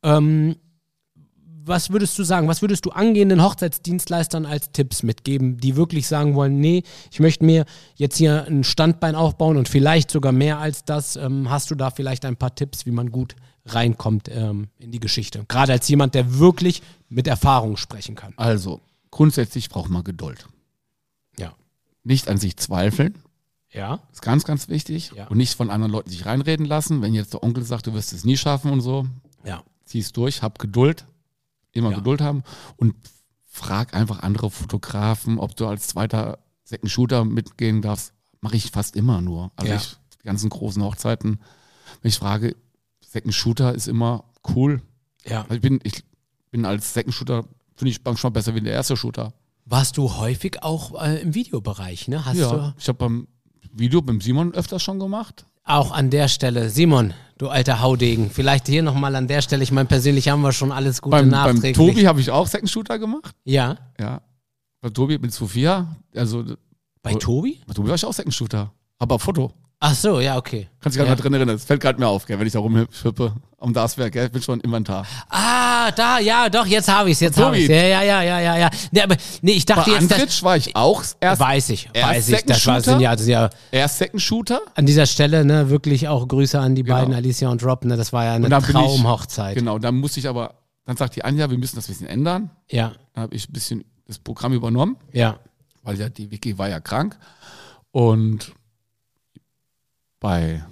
Was würdest du sagen? Was würdest du angehenden Hochzeitsdienstleistern als Tipps mitgeben, die wirklich sagen wollen, nee, ich möchte mir jetzt hier ein Standbein aufbauen und vielleicht sogar mehr als das. Hast du da vielleicht ein paar Tipps, wie man gut reinkommt in die Geschichte? Gerade als jemand, der wirklich mit Erfahrung sprechen kann. Also, grundsätzlich braucht man Geduld. Ja. Nicht an sich zweifeln. Ja. Ist ganz, ganz wichtig. Ja. Und nicht von anderen Leuten sich reinreden lassen. Wenn jetzt der Onkel sagt, du wirst es nie schaffen und so, zieh's durch, hab Geduld. Immer Geduld haben und frag einfach andere Fotografen, ob du als zweiter Second Shooter mitgehen darfst. Mache ich fast immer nur. Also die ganzen großen Hochzeiten, wenn ich frage, Second Shooter ist immer cool. Ja. Ich bin als Second Shooter, finde ich manchmal besser wie der erste Shooter. Warst du häufig auch im Videobereich, ne? Ich habe beim Video beim Simon öfters schon gemacht. Auch an der Stelle, Simon, du alter Haudegen, vielleicht hier nochmal an der Stelle, ich meine, persönlich haben wir schon alles Gute nachträglich. Beim Tobi habe ich auch Second Shooter gemacht. Ja. Ja. Bei Tobi mit Sophia. Also, bei Tobi? Bei Tobi war ich auch Second Shooter. Aber Foto. Ach so, ja, okay. Kannst dich gerade mal drin erinnern. Das fällt gerade mir auf, gell, wenn ich da rumhüppe. Um das wäre, gell, ich bin schon im Inventar. Ah, da, ja, doch, jetzt habe ich es, Ja, aber, nee, ich dachte bei jetzt, Antrich war ich auch erst. Weiß ich. Second Das war Shooter. Erst Second Shooter. An dieser Stelle, ne, wirklich auch Grüße an die beiden, Alicia und Rob, ne, das war ja eine Traumhochzeit. Genau, dann musste ich aber, dann sagt die Anja, wir müssen das ein bisschen ändern. Ja. Dann habe ich ein bisschen das Programm übernommen. Ja. Weil ja die Vicky war ja krank. Und an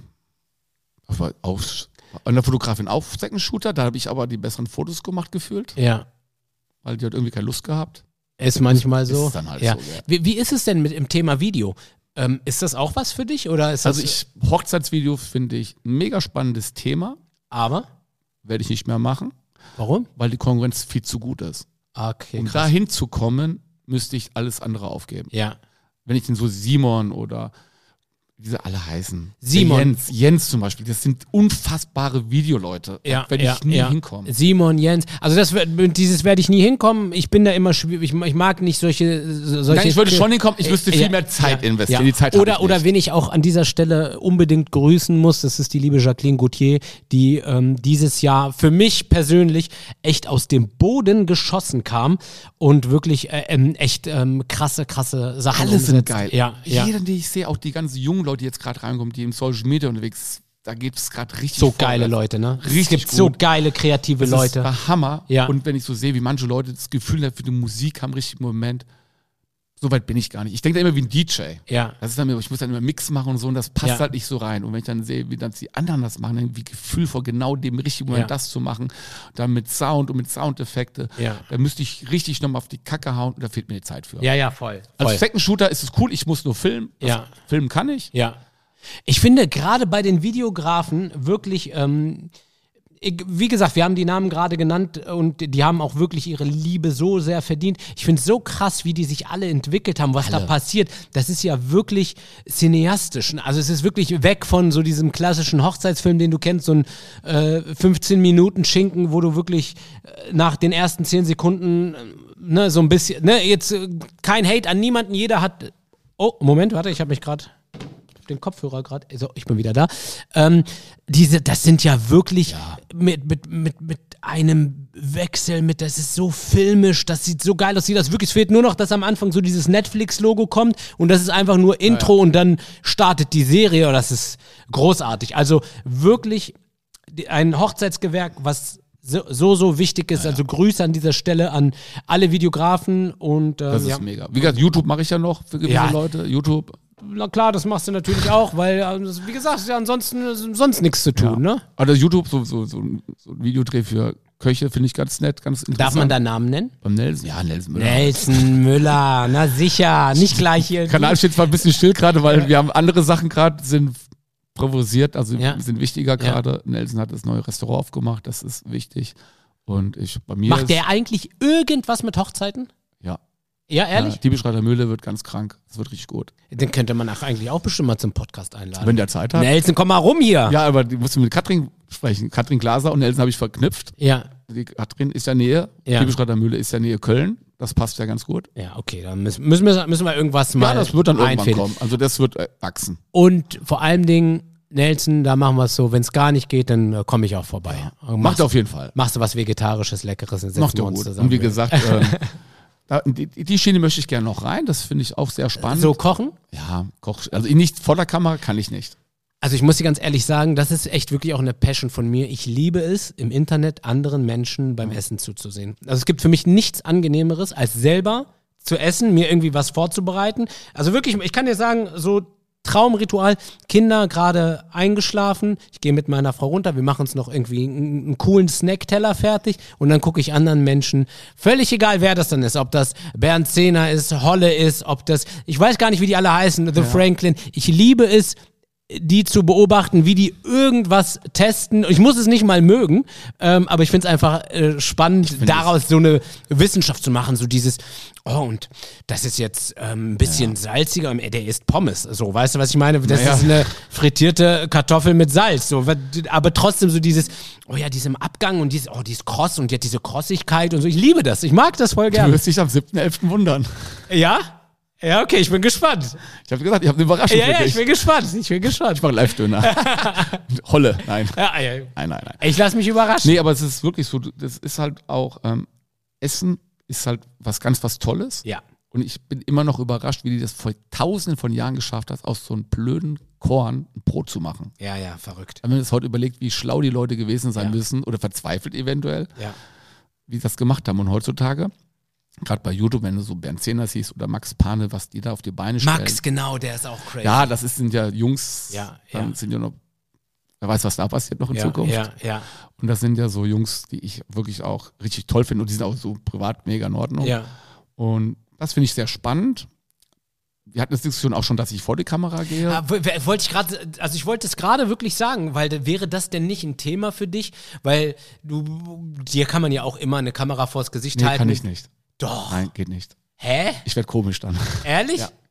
der Fotografin auf Second Shooter, da habe ich aber die besseren Fotos gemacht gefühlt. Ja. Weil die hat irgendwie keine Lust gehabt. Ist manchmal so. Ist dann halt ja. so, ja. Wie ist es denn mit dem Thema Video? Ist das auch was für dich? Oder ist das Hochzeitsvideo finde ich ein mega spannendes Thema. Aber? Werde ich nicht mehr machen. Warum? Weil die Konkurrenz viel zu gut ist. Okay, um dahin zu kommen, müsste ich alles andere aufgeben. Ja. Wenn ich den so Simon oder wie sie alle heißen. Simon. Jens zum Beispiel, das sind unfassbare Videoleute, wenn ich nie hinkomme. Simon, Jens, also dieses werde ich nie hinkommen, ich bin da immer schwierig, ich mag nicht solche Nein, ich würde schon hinkommen, ich müsste viel mehr Zeit investieren, die Zeit oder wen ich auch an dieser Stelle unbedingt grüßen muss, das ist die liebe Jacqueline Gauthier, die dieses Jahr für mich persönlich echt aus dem Boden geschossen kam und wirklich echt krasse Sachen alle umsetzt. sind geil. Jeder, den ich sehe, auch die ganzen jungen Leute, die jetzt gerade reinkommen, die im Social Media unterwegs, da geht es gerade richtig so geile Leute, ne? Es gibt so geile, kreative Leute. Das ist Hammer. Ja. Und wenn ich so sehe, wie manche Leute das Gefühl haben, für die Musik haben, richtig im Moment, so weit bin ich gar nicht. Ich denke da immer wie ein DJ. Ja. Das ist dann, ich muss dann immer Mix machen und so und das passt halt nicht so rein. Und wenn ich dann sehe, wie dann die anderen das machen, dann wie Gefühl vor genau dem richtigen Moment das zu machen, dann mit Sound und mit Soundeffekte, da müsste ich richtig nochmal auf die Kacke hauen und da fehlt mir die Zeit für. Ja, voll. Als Second-Shooter ist es cool, ich muss nur filmen. Filmen kann ich. Ja. Ich finde gerade bei den Videografen wirklich, wie gesagt, wir haben die Namen gerade genannt und die haben auch wirklich ihre Liebe so sehr verdient. Ich finde es so krass, wie die sich alle entwickelt haben, was da passiert. Das ist ja wirklich cineastisch. Also es ist wirklich weg von so diesem klassischen Hochzeitsfilm, den du kennst, so ein 15 Minuten Schinken, wo du wirklich nach den ersten 10 Sekunden so ein bisschen, jetzt kein Hate an niemanden, jeder hat, Moment, warte, ich habe mich gerade den Kopfhörer gerade, so, ich bin wieder da. Das sind ja wirklich mit einem Wechsel, das ist so filmisch, das sieht so geil aus, es fehlt nur noch, dass am Anfang so dieses Netflix-Logo kommt und das ist einfach nur Intro und dann startet die Serie, das ist großartig. Also wirklich ein Hochzeitsgewerk, was so wichtig ist, also Grüße an dieser Stelle an alle Videografen und das ist mega. Wie gesagt, YouTube mache ich ja noch für gewisse Leute, YouTube. Na klar, das machst du natürlich auch, weil, wie gesagt, ist ja ansonsten sonst nichts zu tun, ne? Aber YouTube, so ein Videodreh für Köche finde ich ganz nett, ganz interessant. Darf man da Namen nennen? Beim Nelson? Ja, Nelson Müller. Nelson Müller, na sicher, nicht gleich hier. Der Kanal steht zwar ein bisschen still gerade, weil wir haben andere Sachen gerade, sind favorisiert, also sind wichtiger gerade. Nelson hat das neue Restaurant aufgemacht, das ist wichtig. Und bei mir Macht der eigentlich irgendwas mit Hochzeiten? Ja. Ja, ehrlich? Die Bieberschreiter Mühle wird ganz krank. Das wird richtig gut. Den könnte man eigentlich auch bestimmt mal zum Podcast einladen. Wenn der Zeit hat. Nelson, komm mal rum hier. Ja, aber die musst du mit Katrin sprechen. Katrin Glaser und Nelson habe ich verknüpft. Ja. Die Katrin ist ja Nähe. Die Bieberschreiter Mühle ist ja Nähe Köln. Das passt ja ganz gut. Ja, okay, dann müssen wir irgendwas mal einfädeln. Ja, das wird dann irgendwann einfädeln. kommen. Also das wird wachsen. Und vor allem Dingen, Nelson, da machen wir es so, wenn es gar nicht geht, dann komme ich auch vorbei. Ja. Macht auf jeden Fall. Machst du was Vegetarisches, Leckeres und setzen wir uns zusammen. Und wie gesagt, die Schiene möchte ich gerne noch rein. Das finde ich auch sehr spannend. So kochen? Ja, also nicht vor der Kamera kann ich nicht. Also ich muss dir ganz ehrlich sagen, das ist echt wirklich auch eine Passion von mir. Ich liebe es, im Internet anderen Menschen beim Essen zuzusehen. Also es gibt für mich nichts Angenehmeres, als selber zu essen, mir irgendwie was vorzubereiten. Also wirklich, ich kann dir sagen, so Traumritual, Kinder gerade eingeschlafen, ich gehe mit meiner Frau runter, wir machen uns noch irgendwie einen coolen Snackteller fertig und dann gucke ich anderen Menschen, völlig egal wer das dann ist, ob das Bernd Zehner ist, Holle ist, ob das, ich weiß gar nicht, wie die alle heißen, The Franklin, ich liebe es, die zu beobachten, wie die irgendwas testen. Ich muss es nicht mal mögen, aber ich finde es einfach spannend, daraus so eine Wissenschaft zu machen, so dieses, und das ist jetzt ein bisschen salziger, der isst Pommes, so, weißt du, was ich meine? Das ist eine frittierte Kartoffel mit Salz, so, aber trotzdem so dieses, diesem Abgang und die ist kross und die hat diese Krossigkeit und so, ich liebe das, ich mag das voll gerne. Du wirst dich am 7.11. wundern. Ja? Ja, okay, ich bin gespannt. Ich habe gesagt, ich habe eine Überraschung für dich. Ja, ich bin gespannt. Ich mache Live-Döner. Holle, nein. Nein. Ich lasse mich überraschen. Nee, aber es ist wirklich so, das ist halt auch, Essen ist halt was Tolles. Ja. Und ich bin immer noch überrascht, wie die das vor tausenden von Jahren geschafft hat, aus so einem blöden Korn ein Brot zu machen. Ja, verrückt. Wenn man das heute überlegt, wie schlau die Leute gewesen sein müssen oder verzweifelt eventuell, wie sie das gemacht haben. Und heutzutage, gerade bei YouTube, wenn du so Bernd Zehner siehst oder Max Pane, was die da auf die Beine stellen. Max, genau, der ist auch crazy. Ja, sind ja Jungs, sind ja noch, wer weiß, was da passiert noch in Zukunft. Ja. Und das sind ja so Jungs, die ich wirklich auch richtig toll finde und die sind auch so privat mega in Ordnung. Ja. Und das finde ich sehr spannend. Wir hatten das Diskussion auch schon, dass ich vor die Kamera gehe. Ich wollte es gerade wirklich sagen, weil wäre das denn nicht ein Thema für dich? Weil dir kann man ja auch immer eine Kamera vors Gesicht halten. Kann ich nicht. Doch. Nein, geht nicht. Hä? Ich werde komisch dann. Ehrlich?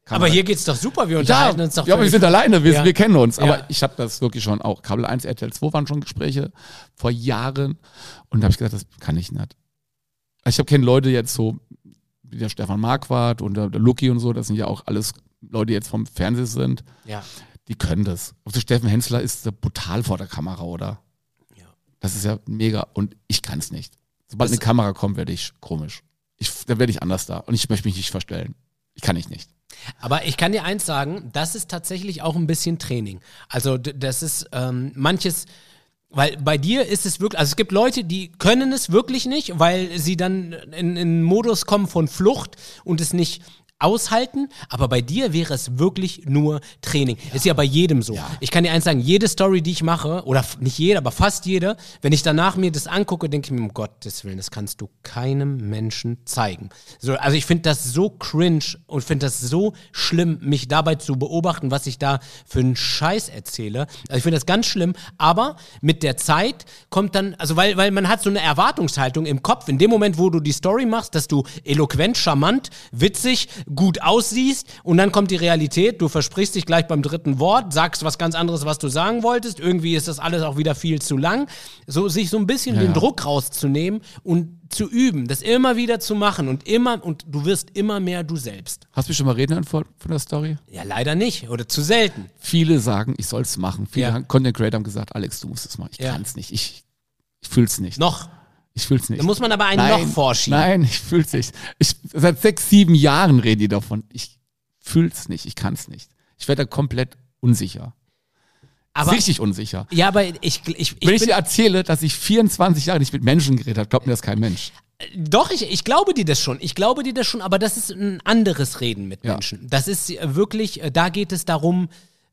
Aber hier geht's doch super, wir unterhalten uns doch. Ja, aber wir sind alleine, wir kennen uns. Aber Ja. ich habe das wirklich schon auch. Kabel 1, RTL 2 waren schon Gespräche vor Jahren. Und da habe ich gesagt, das kann ich nicht. Ich kenne Leute jetzt so, wie der Stefan Marquardt und der Lucky und so, das sind ja auch alles Leute, die jetzt vom Fernsehen sind. Ja. Die können das. Auch der Steffen Hensler ist brutal vor der Kamera, oder? Ja. Das ist ja mega. Und ich kann es nicht. Sobald Das- eine Kamera kommt, werde ich komisch. Da werde ich anders da. Und ich möchte mich nicht verstellen. Ich kann ich nicht. Aber ich kann dir eins sagen, das ist tatsächlich auch ein bisschen Training. Also das ist manches, weil bei dir ist es wirklich, also es gibt Leute, die können es wirklich nicht, weil sie dann in einen Modus kommen von Flucht und es nicht aushalten, aber bei dir wäre es wirklich nur Training. Ist ja bei jedem so. Ja. Ich kann dir eins sagen, jede Story, die ich mache, oder nicht jede, aber fast jede, wenn ich danach mir das angucke, denke ich mir, um Gottes Willen, das kannst du keinem Menschen zeigen. So, also ich finde das so cringe und finde das so schlimm, mich dabei zu beobachten, was ich da für einen Scheiß erzähle. Also ich finde das ganz schlimm, aber mit der Zeit kommt dann, also weil man hat so eine Erwartungshaltung im Kopf, in dem Moment, wo du die Story machst, dass du eloquent, charmant, witzig, gut aussiehst und dann kommt die Realität, du versprichst dich gleich beim dritten Wort, sagst was ganz anderes, was du sagen wolltest, irgendwie ist das alles auch wieder viel zu lang, so sich so ein bisschen den Druck rauszunehmen und zu üben, das immer wieder zu machen und du wirst immer mehr du selbst. Hast du mich schon mal reden hören von der Story? Ja, leider nicht oder zu selten. Viele sagen, ich soll es machen. Viele Ja. Content Creator haben gesagt, Alex, du musst es machen. Ich Ja. kann es nicht. Ich fühle es nicht. Noch. Ich fühle es nicht. Da muss man aber einen noch vorschieben. Nein, ich fühle es nicht. Seit 6, 7 Jahren reden die davon. Ich fühle es nicht. Ich kann es nicht. Ich werde da komplett unsicher. Aber, Richtig unsicher. ja, aber ich Wenn ich dir erzähle, dass ich 24 Jahre nicht mit Menschen geredet habe, glaubt mir das kein Mensch. Doch, ich glaube dir das schon. Ich glaube dir das schon, aber das ist ein anderes Reden mit Ja. Menschen. Das ist wirklich, da geht es darum,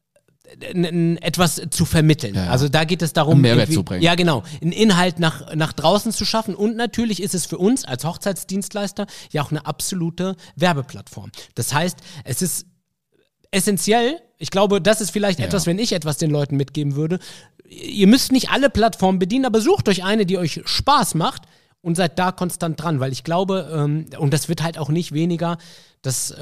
etwas zu vermitteln. Ja, ja. Also da geht es darum, Einen Mehrwert irgendwie- zu bringen. Ja, genau. Einen Inhalt nach draußen zu schaffen. Und natürlich ist es für uns als Hochzeitsdienstleister ja auch eine absolute Werbeplattform. Das heißt, es ist essentiell, ich glaube, das ist vielleicht etwas, wenn ich etwas den Leuten mitgeben würde. Ihr müsst nicht alle Plattformen bedienen, aber sucht euch eine, die euch Spaß macht und seid da konstant dran, weil ich glaube, und das wird halt auch nicht weniger, dass,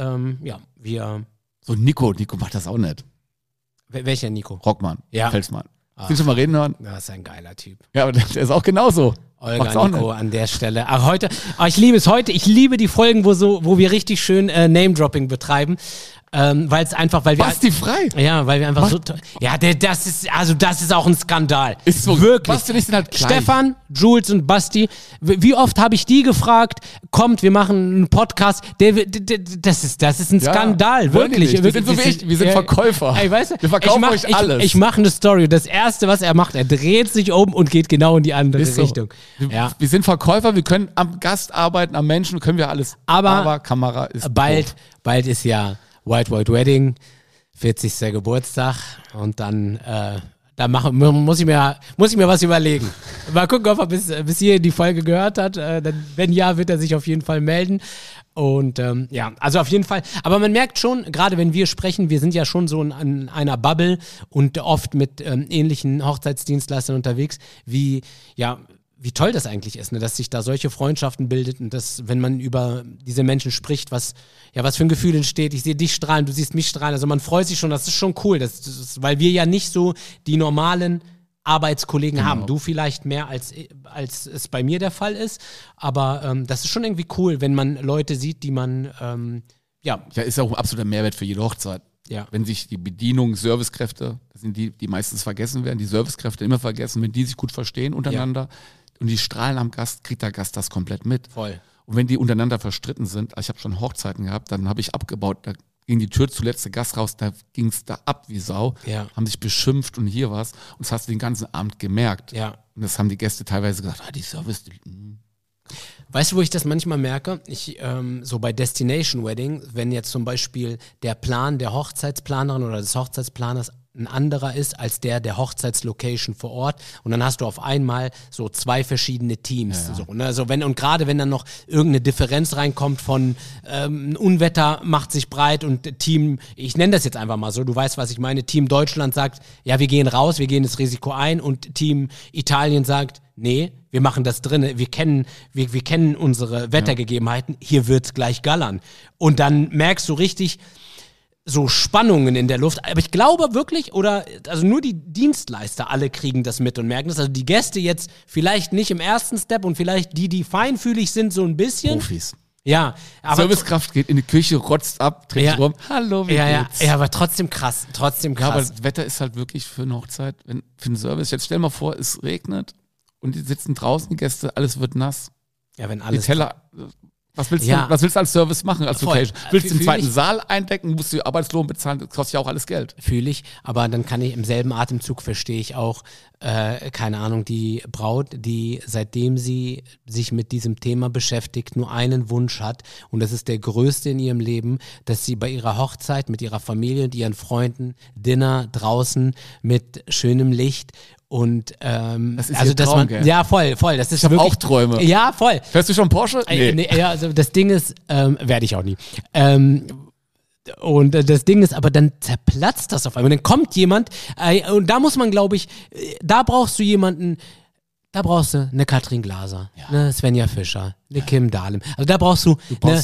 wir. So Nico macht das auch nicht. Welcher Nico? Rockmann, Ja. Felsmann. Willst du schon mal reden hören? Das ist ein geiler Typ. Ja, aber der ist auch genauso. Macht's Olga auch Nico nicht. an der Stelle. Aber heute, ich liebe es heute. Ich liebe die Folgen, wo wir richtig schön Name-Dropping betreiben. Weil es einfach, weil wir. Basti frei. Ja, weil wir einfach so. Ja, das ist auch ein Skandal. Ist so. Wirklich. Basti und ich sind halt gleich. Stefan, Jules und Basti, wie oft habe ich die gefragt, kommt, wir machen einen Podcast, das ist ein Ja, Skandal, wollen die wirklich. nicht. Wir sind so wie ich, wir sind Verkäufer. Ey, weißt du, Wir verkaufen euch alles. Ich mache eine Story. Das Erste, was er macht, er dreht sich um und geht genau in die andere Ist so. Richtung. Ja. Wir sind Verkäufer, wir können am Gast arbeiten, am Menschen, können wir alles. Aber Kamera ist Bald ist ja White Wedding, 40. Geburtstag und dann muss ich mir was überlegen. Mal gucken, ob er bis hierhin die Folge gehört hat. Wenn ja, wird er sich auf jeden Fall melden. Und also auf jeden Fall. Aber man merkt schon, gerade wenn wir sprechen, wir sind ja schon so in einer Bubble und oft mit ähnlichen Hochzeitsdienstleistern unterwegs, wie toll das eigentlich ist, ne? Dass sich da solche Freundschaften bildet und dass, wenn man über diese Menschen spricht, was für ein Gefühl entsteht. Ich sehe dich strahlen, du siehst mich strahlen. Also man freut sich schon, das ist schon cool, weil wir ja nicht so die normalen Arbeitskollegen haben. Du vielleicht mehr, als es bei mir der Fall ist. Aber das ist schon irgendwie cool, wenn man Leute sieht, die man, Ja, ist auch ein absoluter Mehrwert für jede Hochzeit. Ja. Wenn sich die Bedienung, Servicekräfte, das sind die meistens vergessen werden, die Servicekräfte immer vergessen, wenn die sich gut verstehen untereinander und die strahlen am Gast, kriegt der Gast das komplett mit. Voll. Und wenn die untereinander verstritten sind, ich habe schon Hochzeiten gehabt, dann habe ich abgebaut, da ging die Tür zuletzt der Gast raus, da ging es da ab wie Sau, haben sich beschimpft und hier was und das hast du den ganzen Abend gemerkt. Ja. Und das haben die Gäste teilweise gesagt, die Service, Weißt du, wo ich das manchmal merke? So bei Destination Wedding, wenn jetzt zum Beispiel der Plan der Hochzeitsplanerin oder des Hochzeitsplaners ein anderer ist als der Hochzeitslocation vor Ort und dann hast du auf einmal so 2 verschiedene Teams. Ja. So, ne? Also gerade wenn dann noch irgendeine Differenz reinkommt von ein Unwetter macht sich breit und Team, ich nenne das jetzt einfach mal so, du weißt, was ich meine, Team Deutschland sagt, ja, wir gehen raus, wir gehen das Risiko ein und Team Italien sagt, nee, wir machen das drin, wir kennen unsere Wettergegebenheiten, hier wird's gleich gallern. Und dann merkst du richtig, so Spannungen in der Luft. Aber ich glaube wirklich, also nur die Dienstleister alle kriegen das mit und merken das. Also die Gäste jetzt vielleicht nicht im ersten Step und vielleicht die feinfühlig sind, so ein bisschen. Profis. Ja, aber Servicekraft geht in die Küche, rotzt ab, dreht rum. Hallo, wie geht's? Ja, aber trotzdem krass. Ja, aber das Wetter ist halt wirklich für eine Hochzeit, für einen Service. Jetzt stell mal vor, es regnet und die sitzen draußen, die Gäste, alles wird nass. Ja, wenn alles. Die Teller. Was willst du als Service machen, als Location? Willst du den zweiten Saal eindecken, musst du Arbeitslohn bezahlen, das kostet ja auch alles Geld. Fühle ich, aber dann kann ich im selben Atemzug verstehe ich auch, keine Ahnung, die Braut, die seitdem sie sich mit diesem Thema beschäftigt, nur einen Wunsch hat und das ist der größte in ihrem Leben, dass sie bei ihrer Hochzeit mit ihrer Familie und ihren Freunden Dinner draußen mit schönem Licht und das ist also dass Traum, man gell? Ja voll, das ist ich habe wirklich auch Träume. Ja, voll. Fährst du schon Porsche? Nee, ja, also das Ding ist, werde ich auch nie. Und das Ding ist, aber dann zerplatzt das auf einmal. Dann kommt jemand und da muss man, glaube ich, da brauchst du jemanden, da brauchst du eine Katrin Glaser, eine Svenja Fischer, eine Kim Dahlem. Also da brauchst du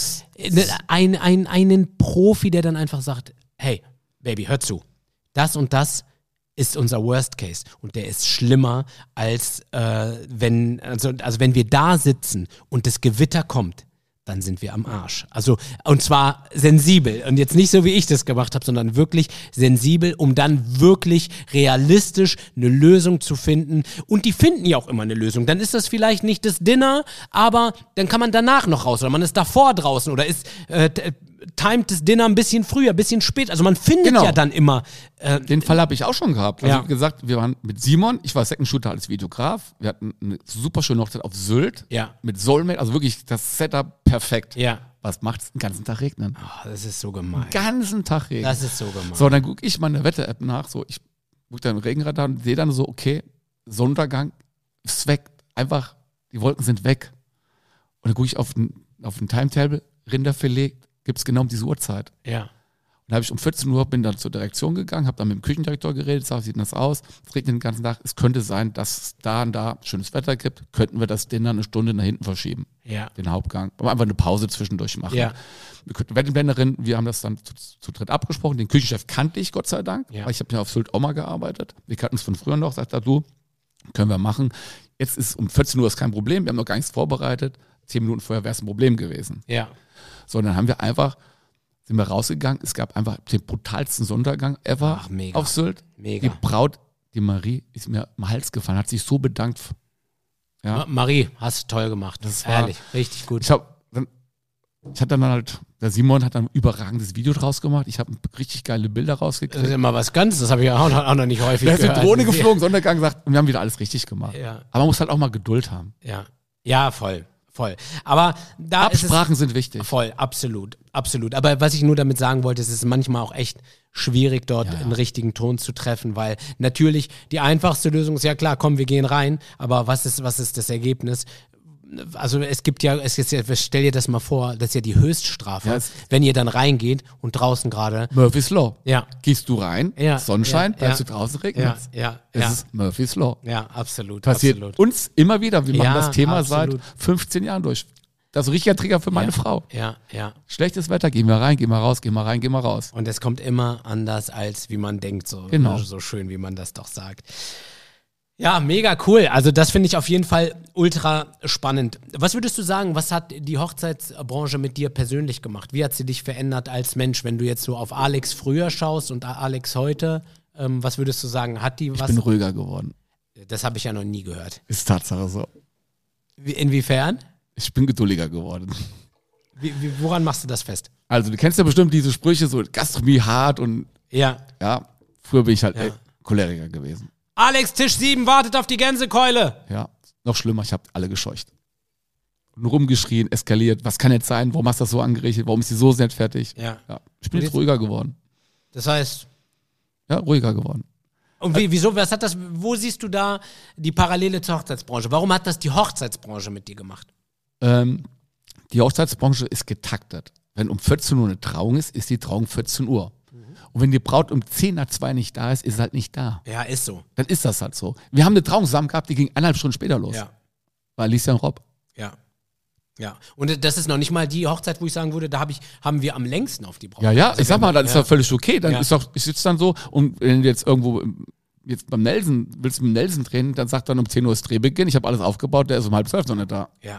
einen Profi, der dann einfach sagt, hey, Baby, hör zu, das und das ist unser Worst Case und der ist schlimmer als wenn wir da sitzen und das Gewitter kommt, dann sind wir am Arsch. Also und zwar sensibel und jetzt nicht so wie ich das gemacht habe, sondern wirklich sensibel, um dann wirklich realistisch eine Lösung zu finden und die finden ja auch immer eine Lösung. Dann ist das vielleicht nicht das Dinner, aber dann kann man danach noch raus oder man ist davor draußen oder ist timet das Dinner ein bisschen früher, ein bisschen spät. Also man findet ja dann immer. Den Fall habe ich auch schon gehabt. Also wie gesagt, wir waren mit Simon, ich war Second Shooter als Videograf. Wir hatten eine super schöne Hochzeit auf Sylt mit Soulmate, also wirklich das Setup perfekt. Ja. Was macht's den ganzen Tag regnen? Oh, das ist so gemein. Den ganzen Tag regnen. Das ist so gemein. So, dann gucke ich meine Wetter-App nach, so ich gucke dann Regenradar und sehe dann so, okay, Sonnenuntergang ist weg. Einfach, die Wolken sind weg. Und dann gucke ich auf den Timetable, Rinderfilet, gibt es genau um diese Uhrzeit. Ja. Und dann habe ich um 14 Uhr, bin dann zur Direktion gegangen, habe dann mit dem Küchendirektor geredet, sag, wie sieht denn das aus? Es regnet den ganzen Tag, es könnte sein, dass es da und da schönes Wetter gibt, könnten wir das Dinner eine Stunde nach hinten verschieben. Ja. Den Hauptgang. Aber einfach eine Pause zwischendurch machen. Ja. Wir könnten Wettenblenderin, wir haben das dann zu dritt abgesprochen, den Küchenchef kannte ich, Gott sei Dank, weil ich habe ja auf Sylt auch mal gearbeitet. Wir kannten es von früher noch, sagt er, du, können wir machen. Jetzt ist um 14 Uhr ist kein Problem, wir haben noch gar nichts vorbereitet. 10 Minuten vorher wäre es ein Problem gewesen. Ja. So, dann haben wir sind wir rausgegangen. Es gab einfach den brutalsten Sonnenuntergang ever auf Sylt. Mega. Die Braut, die Marie, ist mir am Hals gefallen, hat sich so bedankt. Ja. Marie, hast du toll gemacht. Das ist herrlich, richtig gut. Der Simon hat dann ein überragendes Video draus gemacht. Ich habe richtig geile Bilder rausgekriegt. Das ist immer was Ganzes, das habe ich auch noch nicht häufig gehört. Der ist eine Drohne geflogen, Sonnenuntergang gesagt, und wir haben wieder alles richtig gemacht. Ja. Aber man muss halt auch mal Geduld haben. Ja, voll. Aber da Absprachen sind wichtig. Voll, absolut. Aber was ich nur damit sagen wollte, ist, es ist manchmal auch echt schwierig, dort einen richtigen Ton zu treffen, weil natürlich die einfachste Lösung ist, ja klar, komm, wir gehen rein, aber was ist das Ergebnis? Also stell dir das mal vor, das ist ja die Höchststrafe, wenn ihr dann reingeht und draußen gerade. Murphy's Law. Ja. Gehst du rein, Sonnenschein, bleibst du draußen, regnet es. Das ist Murphy's Law. Ja, absolut. Passiert uns immer wieder. Wir machen das Thema seit 15 Jahren durch. Das ist ein richtiger Trigger für meine Frau. Ja. Schlechtes Wetter, gehen wir rein, gehen wir raus, gehen wir rein, gehen wir raus. Und es kommt immer anders, als wie man denkt, so schön, wie man das doch sagt. Ja, mega cool. Also das finde ich auf jeden Fall ultra spannend. Was würdest du sagen, was hat die Hochzeitsbranche mit dir persönlich gemacht? Wie hat sie dich verändert als Mensch, wenn du jetzt so auf Alex früher schaust und Alex heute? Was würdest du sagen? Ich bin ruhiger geworden. Das habe ich ja noch nie gehört. Ist Tatsache so. Inwiefern? Ich bin geduldiger geworden. Woran machst du das fest? Also du kennst ja bestimmt diese Sprüche, so Gastronomie hart und früher bin ich halt Choleriker gewesen. Alex, Tisch 7 wartet auf die Gänsekeule. Ja, noch schlimmer, ich habe alle gescheucht. Und rumgeschrien, eskaliert. Was kann jetzt sein? Warum hast du das so angerichtet? Warum ist die Soße nicht fertig? Ja. Ich bin jetzt ruhiger geworden. Das heißt? Ja, ruhiger geworden. Und wieso? Wo siehst du da die Parallele zur Hochzeitsbranche? Warum hat das die Hochzeitsbranche mit dir gemacht? Die Hochzeitsbranche ist getaktet. Wenn um 14 Uhr eine Trauung ist, ist die Trauung 14 Uhr. Und wenn die Braut um 10 nach 2 nicht da ist, ist sie halt nicht da. Ja, ist so. Dann ist das halt so. Wir haben eine Trauung zusammen gehabt, die ging 1,5 Stunden später los. Ja. Bei Alicia und Rob. Ja. Ja, und das ist noch nicht mal die Hochzeit, wo ich sagen würde, haben wir am längsten auf die Braut. Ja, Also ich sag mal, das ist ja völlig okay. Dann Ja. ist doch, ich sitze dann so und wenn du jetzt irgendwo jetzt beim Nelson, willst du mit Nelson drehen, dann sagt dann um 10 Uhr ist Drehbeginn, ich habe alles aufgebaut, der ist um 11:30 noch nicht da. Ja.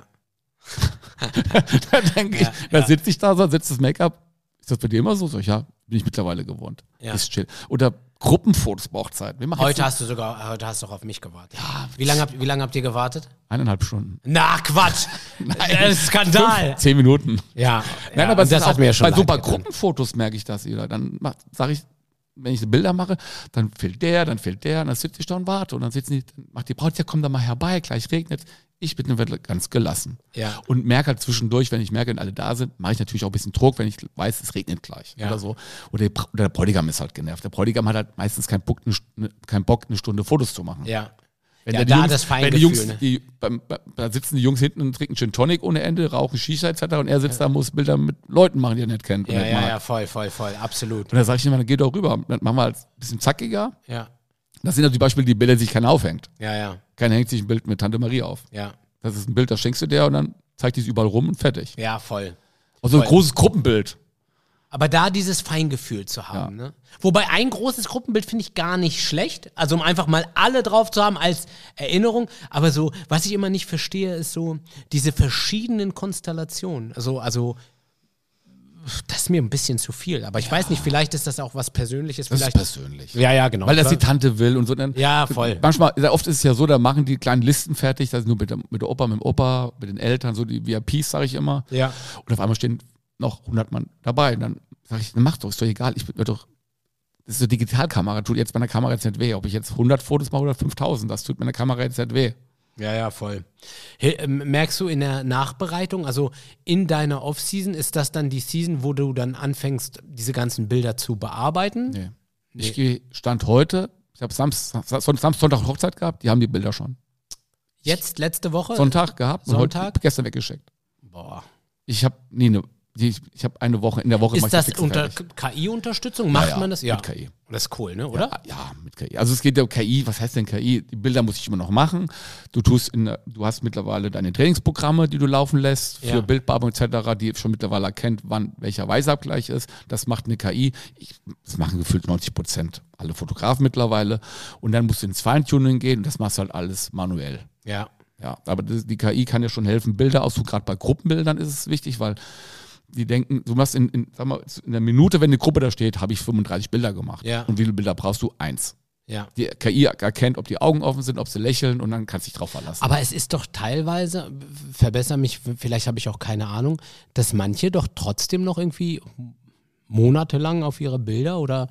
Da denke ich, Ja, da ja. sitze ich da so, setzt das Make-up. Ist das bei dir immer so? So, ja, bin ich mittlerweile gewohnt. Ja. Ist chill. Oder Gruppenfotos bei Hochzeit. Wir machen Heute jetzt hast du doch auf mich gewartet. Ja. Wie lange habt ihr gewartet? 1,5 Stunden. Na, Quatsch! Das ist Skandal! 10 Minuten. Ja. Nein, ja, aber und das hat mir ja schon bei so leid bei getan. Gruppenfotos merke ich das wieder. Dann sage ich, wenn ich so Bilder mache, dann fehlt der, und dann sitze ich da und warte. Und dann sitzen die, dann macht die Braut, ja komm da mal herbei, gleich regnet. Ich bin ganz gelassen. Ja. Und merke halt zwischendurch, wenn ich merke, wenn alle da sind, mache ich natürlich auch ein bisschen Druck, wenn ich weiß, es regnet gleich Ja. oder so. Oder der Bräutigam ist halt genervt. Der Bräutigam hat halt meistens keinen Bock, eine Stunde Fotos zu machen. Ja. Wenn Ja, die da Jungs, das wenn die Feingefühl, Jungs, ne? da sitzen die Jungs hinten und trinken Gin Tonic ohne Ende, rauchen Shisha etc. Und er sitzt da und muss Bilder mit Leuten machen, die er nicht kennt. Und nicht mag. Ja, voll, absolut. Und da sage ich immer, dann geht doch rüber. Dann machen wir halt ein bisschen zackiger. Ja, Das sind ja zum Beispiel die Bilder, die sich keiner aufhängt. ja. Keiner hängt sich ein Bild mit Tante Marie auf. Ja, Das ist ein Bild, das schenkst du der und dann zeigt die es überall rum und fertig. ja, voll. Also ein Voll. großes Gruppenbild. Aber da dieses Feingefühl zu haben, ne? Wobei ein großes Gruppenbild finde ich gar nicht schlecht. Also um einfach mal alle drauf zu haben als Erinnerung. Aber so, was ich immer nicht verstehe, ist so diese verschiedenen Konstellationen. Also das ist mir ein bisschen zu viel. Aber ich weiß nicht, vielleicht ist das auch was Persönliches. Das Vielleicht ist persönlich. ja, genau. Weil das die klar. Tante will und so. Dann, Ja, voll. Manchmal, sehr oft ist es ja so, da machen die kleinen Listen fertig, das ist nur mit der Opa, mit dem Opa, mit den Eltern, so die VIPs, sage ich immer. Ja. Und auf einmal stehen noch 100 Mann dabei. Und dann sage ich, dann mach doch, ist doch egal. Ich bin doch, das ist eine Digitalkamera, tut jetzt meiner Kamera jetzt nicht weh. Ob ich jetzt 100 Fotos mache oder 5000, das tut meiner Kamera jetzt nicht weh. Ja, voll. Merkst du in der Nachbereitung, also in deiner Off-Season, ist das dann die Season, wo du dann anfängst, diese ganzen Bilder zu bearbeiten? Nee. Ich gehe Stand heute, ich habe Sonntag Hochzeit gehabt, die haben die Bilder schon. Jetzt, letzte Woche? Sonntag gehabt und Sonntag? heute, gestern weggeschickt. Boah. Ich habe ich habe eine Woche, in der Woche Ist das fix unter fertig. KI-Unterstützung? Macht Ja, man das? Ja. mit KI. Das ist cool, ne? Oder? Ja, mit KI. Also es geht ja um KI. Was heißt denn KI? Die Bilder muss ich immer noch machen. Du hast mittlerweile deine Trainingsprogramme, die du laufen lässt für Ja. Bildbearbeitung etc., die schon mittlerweile erkennt, wann welcher Weißabgleich ist. Das macht eine KI. Das machen gefühlt 90% alle Fotografen mittlerweile. Und dann musst du ins Feintuning gehen und das machst du halt alles manuell. Ja. Ja, aber die KI kann ja schon helfen, Bilder auszusuchen. Gerade bei Gruppenbildern ist es wichtig, weil die denken, du machst sag mal, in der Minute, wenn eine Gruppe da steht, habe ich 35 Bilder gemacht. Ja. Und wie viele Bilder brauchst du? 1. Ja. Die KI erkennt, ob die Augen offen sind, ob sie lächeln und dann kannst du dich drauf verlassen. Aber es ist doch teilweise, verbessere mich, vielleicht habe ich auch keine Ahnung, dass manche doch trotzdem noch irgendwie monatelang auf ihre Bilder oder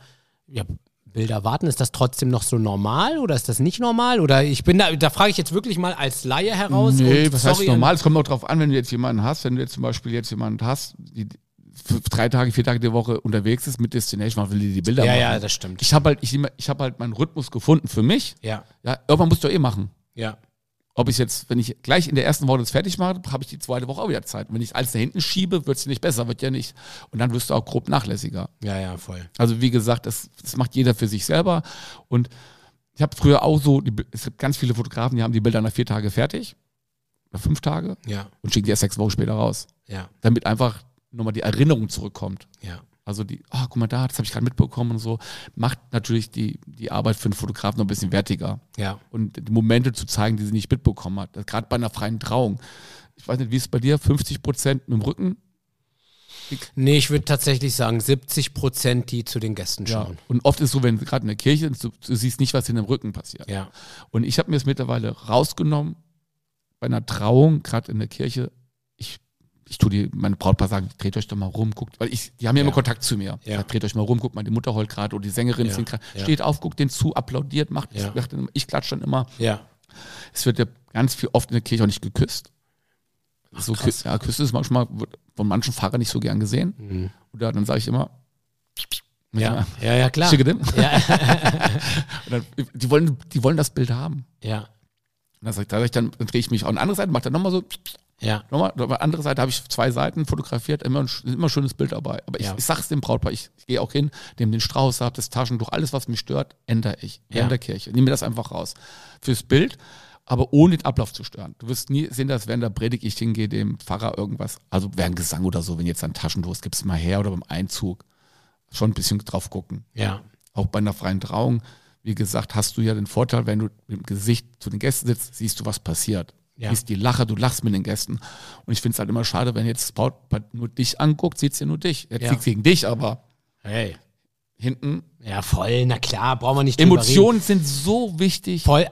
Bilder warten. Ist das trotzdem noch so normal oder ist das nicht normal? Oder da frage ich jetzt wirklich mal als Laie heraus. Nee, und was heißt normal? Es kommt auch drauf an, wenn du jetzt jemanden hast, wenn du jetzt zum Beispiel jemanden hast, die 3 Tage, 4 Tage die Woche unterwegs ist mit Destination, man will die Bilder machen. Ja, das stimmt. Ich habe halt meinen Rhythmus gefunden für mich. Ja, Irgendwann musst du machen. ja. Ob ich jetzt, wenn ich gleich in der ersten Woche das fertig mache, habe ich die zweite Woche auch wieder Zeit. Wenn ich alles da hinten schiebe, wird es nicht besser, wird ja nicht. Und dann wirst du auch grob nachlässiger. Ja, voll. Also wie gesagt, das macht jeder für sich selber. Und ich habe früher auch so, es gibt ganz viele Fotografen, die haben die Bilder nach 4 Tage fertig. Oder 5 Tage. Ja, Und schicken die erst 6 Wochen später raus. ja, Damit einfach nochmal die Erinnerung zurückkommt. ja. Also guck mal da, das habe ich gerade mitbekommen und so. Macht natürlich die Arbeit für einen Fotografen noch ein bisschen wertiger. Ja. Und die Momente zu zeigen, die sie nicht mitbekommen hat. Gerade bei einer freien Trauung. Ich weiß nicht, wie ist es bei dir? 50% mit dem Rücken? Nee, ich würde tatsächlich sagen 70%, die zu den Gästen schauen. Und oft ist es so, wenn gerade in der Kirche, du siehst nicht, was in dem Rücken passiert. Ja. Und ich habe mir es mittlerweile rausgenommen, bei einer Trauung, gerade in der Kirche, ich tue meine Brautpaar sagen, dreht euch doch mal rum, guckt, weil die haben ja immer Kontakt zu mir. Ja. Sag, dreht euch mal rum, guckt mal, die Mutter heult gerade oder die Sängerin singt gerade. Ja. Steht auf, guckt den zu, applaudiert, macht, ich klatsche dann immer. Ja. Es wird ja ganz viel oft in der Kirche auch nicht geküsst. Ach, krass. Küssen ist manchmal, wird von manchen Pfarrern nicht so gern gesehen. Mhm. Oder dann sage ich immer, Ja, klar. schicke dem. Ja. Und dann, die wollen das Bild haben. Ja. Und dann drehe ich mich auf eine andere Seite, mache dann nochmal so, Ja. nochmal, auf der anderen Seite habe ich 2 Seiten fotografiert, immer ein schönes Bild dabei. Aber ich sag's dem Brautpaar, ich gehe auch hin, nehme den Strauß ab, das Taschentuch, alles, was mich stört, ändere ich. Ja. In der Kirche. Nehme mir das einfach raus. Fürs Bild. aber ohne den Ablauf zu stören. Du wirst nie sehen, dass während der Predigt ich hingehe, dem Pfarrer irgendwas, also während Gesang oder so, wenn jetzt ein Taschentuch ist, gib's mal her oder beim Einzug. Schon ein bisschen drauf gucken. Ja. Auch bei einer freien Trauung, wie gesagt, hast du ja den Vorteil, wenn du mit dem Gesicht zu den Gästen sitzt, siehst du, was passiert. Ja. Siehst die Lacher, du lachst mit den Gästen. Und ich finde es halt immer schade, wenn jetzt das Brautpaar nur dich anguckt, sieht es ja nur dich. Jetzt sieht es gegen dich, aber Hey. hinten. Ja, voll, na klar, brauchen wir nicht drüber Emotionen sind so wichtig. Voll,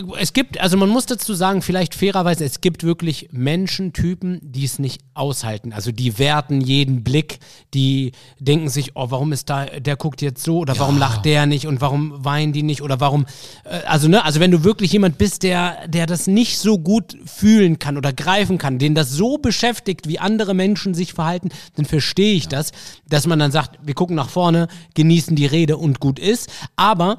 also man muss dazu sagen, vielleicht fairerweise, es gibt wirklich Menschentypen, die es nicht aushalten. Also die werten jeden Blick, die denken sich, oh, warum ist der guckt jetzt so oder warum lacht der nicht und warum weinen die nicht oder warum, also wenn du wirklich jemand bist, der das nicht so gut fühlen kann oder greifen kann, den das so beschäftigt, wie andere Menschen sich verhalten, dann verstehe ich das, dass man dann sagt, wir gucken nach vorne, genießen die Rede und gut ist, aber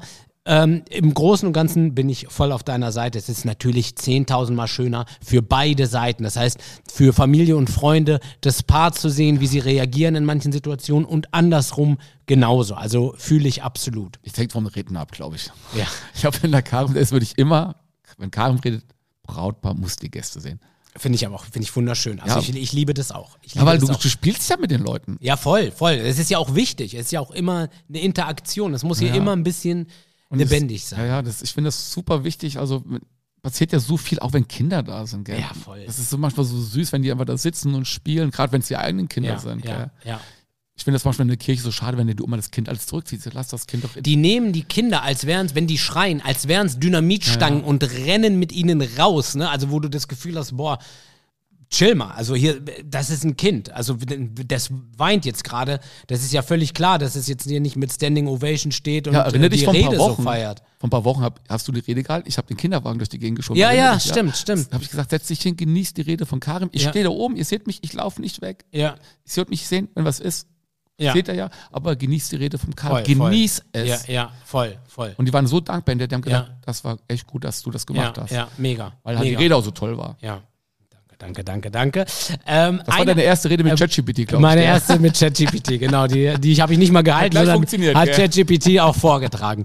im Großen und Ganzen bin ich voll auf deiner Seite. Es ist natürlich 10.000 Mal schöner für beide Seiten. Das heißt, für Familie und Freunde das Paar zu sehen, wie sie reagieren in manchen Situationen und andersrum genauso. Also fühle ich absolut. Ich hängt vom Redner ab, glaube ich. Ja. Ich glaube, wenn der Karim ist, würde ich immer, wenn Karim redet, Brautpaar muss die Gäste sehen. Finde ich wunderschön. Also ich liebe das auch. Weil du spielst ja mit den Leuten. Ja, voll. Es ist ja auch wichtig. Es ist ja auch immer eine Interaktion. Es muss hier immer ein bisschen lebendig sein. Ich finde das super wichtig. Also passiert ja so viel, auch wenn Kinder da sind. Gell? Ja, voll. Das ist so manchmal so süß, wenn die einfach da sitzen und spielen, gerade wenn es die eigenen Kinder sind. Ja. Ich finde das manchmal in der Kirche so schade, wenn die Oma das Kind alles zurückzieht. Lass das Kind doch. Die nehmen die Kinder, als wären es, wenn die schreien, als wären es Dynamitstangen und rennen mit ihnen raus. Ne? Also wo du das Gefühl hast, boah, chill mal, also hier, das ist ein Kind, also das weint jetzt gerade, das ist ja völlig klar, dass es jetzt hier nicht mit Standing Ovation steht und die Rede so feiert. Vor ein paar Wochen hast du die Rede gehalten, ich habe den Kinderwagen durch die Gegend geschoben. Ja, stimmt. Da habe ich gesagt, setz dich hin, genieß die Rede von Karim, ich stehe da oben, ihr seht mich, ich laufe nicht weg. Ja. Ihr sollt mich sehen, wenn was ist. Ja. Seht ihr ja, aber genießt die Rede vom Karim, genieß es. Ja, voll. Und die waren so dankbar, die haben gedacht, das war echt gut, dass du das gemacht hast. Ja, mega. Weil halt die Rede auch so toll war. Ja. Danke. Das war deine erste Rede mit ChatGPT, glaube ich. Meine erste mit ChatGPT, genau. Die habe ich nicht mal gehalten, sondern hat ChatGPT auch vorgetragen.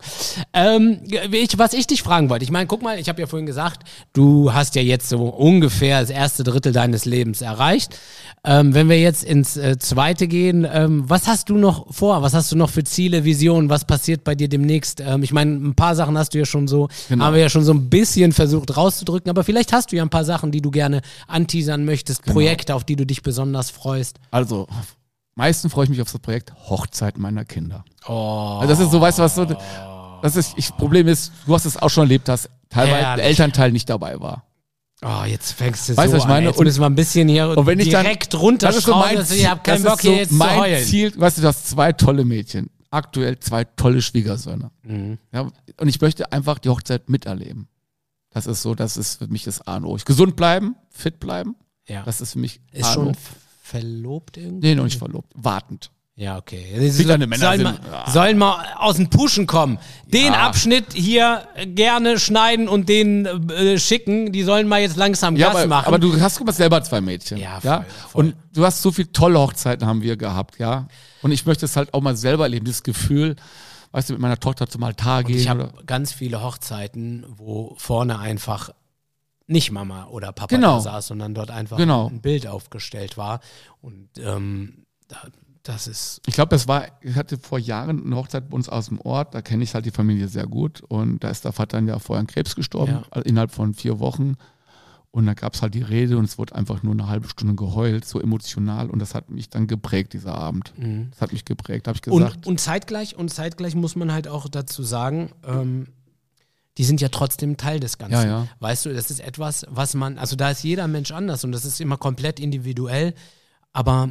Was ich dich fragen wollte, ich meine, guck mal, ich habe ja vorhin gesagt, du hast ja jetzt so ungefähr das erste Drittel deines Lebens erreicht. Wenn wir jetzt ins zweite gehen, was hast du noch vor? Was hast du noch für Ziele, Visionen? Was passiert bei dir demnächst? Ich meine, ein paar Sachen hast du ja schon so, haben wir ja schon so ein bisschen versucht rauszudrücken, aber vielleicht hast du ja ein paar Sachen, die du gerne anteasern möchtest, Projekte, auf die du dich besonders freust. Also, meistens freue ich mich auf das Projekt Hochzeit meiner Kinder. Oh. Also das ist so, weißt du was, so, das Problem ist, du hast es auch schon erlebt, dass teilweise der Elternteil nicht dabei war. Oh, jetzt fängst du weißt, so an. Jetzt müssen wir ein bisschen hier und wenn direkt runterschrauben, dass ich habe keinen Bock hier jetzt zu heulen. Ziel, weißt du, du hast 2 tolle Mädchen, aktuell 2 tolle Schwiegersöhne. Mhm. Ja, und ich möchte einfach die Hochzeit miterleben. Das ist für mich das A und O. Gesund bleiben, fit bleiben. Ja. Das ist für mich ist A und O. Schon verlobt irgendwie? Nee, noch nicht verlobt. Wartend. Ja, okay. Sollen mal aus den Puschen kommen. Den Abschnitt hier gerne schneiden und den schicken. Die sollen mal jetzt langsam Gas machen. Aber du hast selber 2 Mädchen. Ja, voll. Und du hast so viele tolle Hochzeiten haben wir gehabt, ja. Und ich möchte es halt auch mal selber erleben, dieses Gefühl, weißt du, mit meiner Tochter zum Altar gehen. Ich habe ganz viele Hochzeiten, wo vorne einfach nicht Mama oder Papa da saß, sondern dort einfach ein Bild aufgestellt war. Und das ist... Ich glaube, ich hatte vor Jahren eine Hochzeit bei uns aus dem Ort, da kenne ich halt die Familie sehr gut. Und da ist der Vater dann ja vorher an Krebs gestorben, innerhalb von 4 Wochen. Und da gab es halt die Rede und es wurde einfach nur eine halbe Stunde geheult, so emotional. Und das hat mich dann geprägt, dieser Abend. Mhm. Das hat mich geprägt, habe ich gesagt. Und zeitgleich muss man halt auch dazu sagen, die sind ja trotzdem Teil des Ganzen. Ja. Weißt du, das ist etwas, was man, also da ist jeder Mensch anders und das ist immer komplett individuell. Aber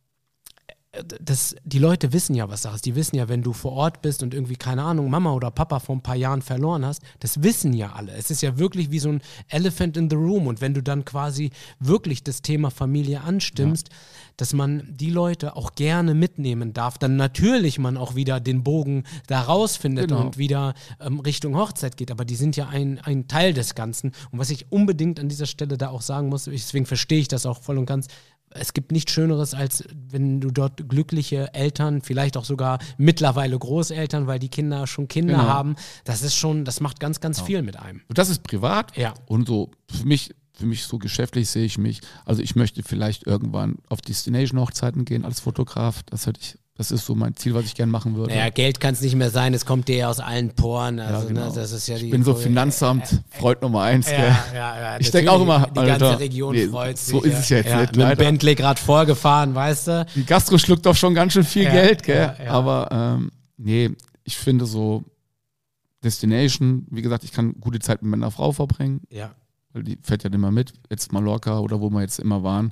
die Leute wissen ja, was Sache ist. Die wissen ja, wenn du vor Ort bist und irgendwie, keine Ahnung, Mama oder Papa vor ein paar Jahren verloren hast, das wissen ja alle. Es ist ja wirklich wie so ein Elephant in the room. Und wenn du dann quasi wirklich das Thema Familie anstimmst, dass man die Leute auch gerne mitnehmen darf, dann natürlich man auch wieder den Bogen da rausfindet und wieder Richtung Hochzeit geht. Aber die sind ja ein Teil des Ganzen. Und was ich unbedingt an dieser Stelle da auch sagen muss, deswegen verstehe ich das auch voll und ganz, es gibt nichts Schöneres, als wenn du dort glückliche Eltern, vielleicht auch sogar mittlerweile Großeltern, weil die Kinder schon Kinder haben. Das ist schon, das macht ganz, ganz viel mit einem. Und das ist privat. Ja. Und so für mich so geschäftlich sehe ich mich, also ich möchte vielleicht irgendwann auf Destination-Hochzeiten gehen als Fotograf. Das ist so mein Ziel, was ich gerne machen würde. Naja, Geld kann es nicht mehr sein, es kommt dir ja aus allen Poren. Also, Ja, genau. ne, das ist ja Ich bin so Finanzamt, Freund Nummer 1. Ja, Ich denke auch immer, die ganze Alter, Region nee, freut sich. so ist es jetzt nicht, Mit dem leider. Bentley gerade vorgefahren, weißt du? Die Gastro schluckt doch schon ganz schön viel Geld, gell? Ja. Aber nee, ich finde so Destination, wie gesagt, ich kann gute Zeit mit meiner Frau verbringen, Ja. weil die fährt ja immer mit, jetzt Mallorca oder wo wir jetzt immer waren.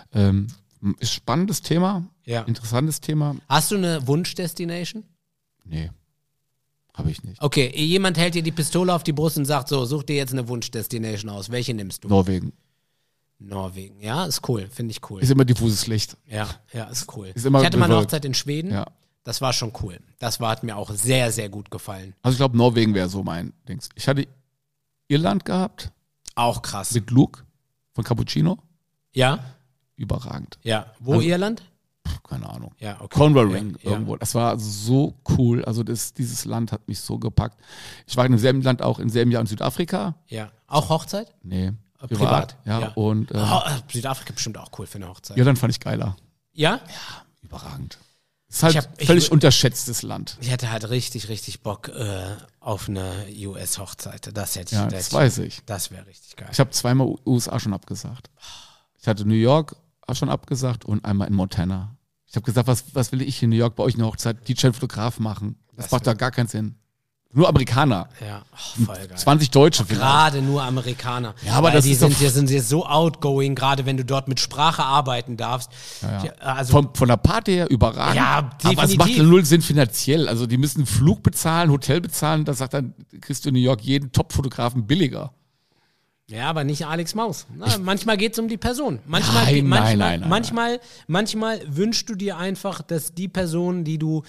Ist spannendes Thema, Ja. interessantes Thema. Hast du eine Wunsch-Destination? Nee, habe ich nicht. Okay, jemand hält dir die Pistole auf die Brust und sagt so, such dir jetzt eine Wunsch-Destination aus. Welche nimmst du? Norwegen. Norwegen, ja, ist cool, finde ich cool. Ist immer diffuses Licht. Ja, ist cool. Ist immer Ich hatte mal eine bewölkt. Hochzeit in Schweden, Ja. das war schon cool. Hat mir auch sehr, sehr gut gefallen. Also ich glaube, Norwegen wäre so mein Dings. Ich hatte Irland gehabt Auch krass. mit Luke von Cappuccino. Ja, Überragend. ja. Wo Also- Irland? Keine Ahnung. Ja, okay. Cornwall Ring Ja. irgendwo. Das war so cool. Also dieses Land hat mich so gepackt. Ich war in demselben Land auch im selben Jahr in Südafrika. Ja. Auch Hochzeit? Nee, Privat, Ja, ja. und Südafrika bestimmt auch cool für eine Hochzeit. Irland fand ich geiler. Ja? Überragend. Ist halt Ich völlig unterschätztes Land. Ich hätte halt richtig, richtig Bock auf eine US-Hochzeit. Das hätte ich. Ja, das weiß ich. Das wäre richtig geil. Ich habe zweimal USA schon abgesagt. Ich hatte New York auch schon abgesagt und einmal in Montana. Ich habe gesagt, was will ich in New York bei euch eine Hochzeit? DJ-Fotograf machen. Das macht da gar keinen Sinn. Nur Amerikaner. Ja, voll geil. 20 Deutsche vielleicht. Gerade nur Amerikaner. Ja, aber Weil das die ist sind, doch- die sind jetzt so outgoing, gerade wenn du dort mit Sprache arbeiten darfst. Ja. Ja, also Von der Party her überragend. Ja, Aber es definitiv. macht ja null Sinn finanziell. Also die müssen Flug bezahlen, Hotel bezahlen. Da sagt dann, kriegst du in New York jeden Top-Fotografen billiger. ja, aber nicht Alex Maus. Na, manchmal geht es um die Person. Manchmal, Nein. manchmal wünschst du dir einfach, dass die Person, die du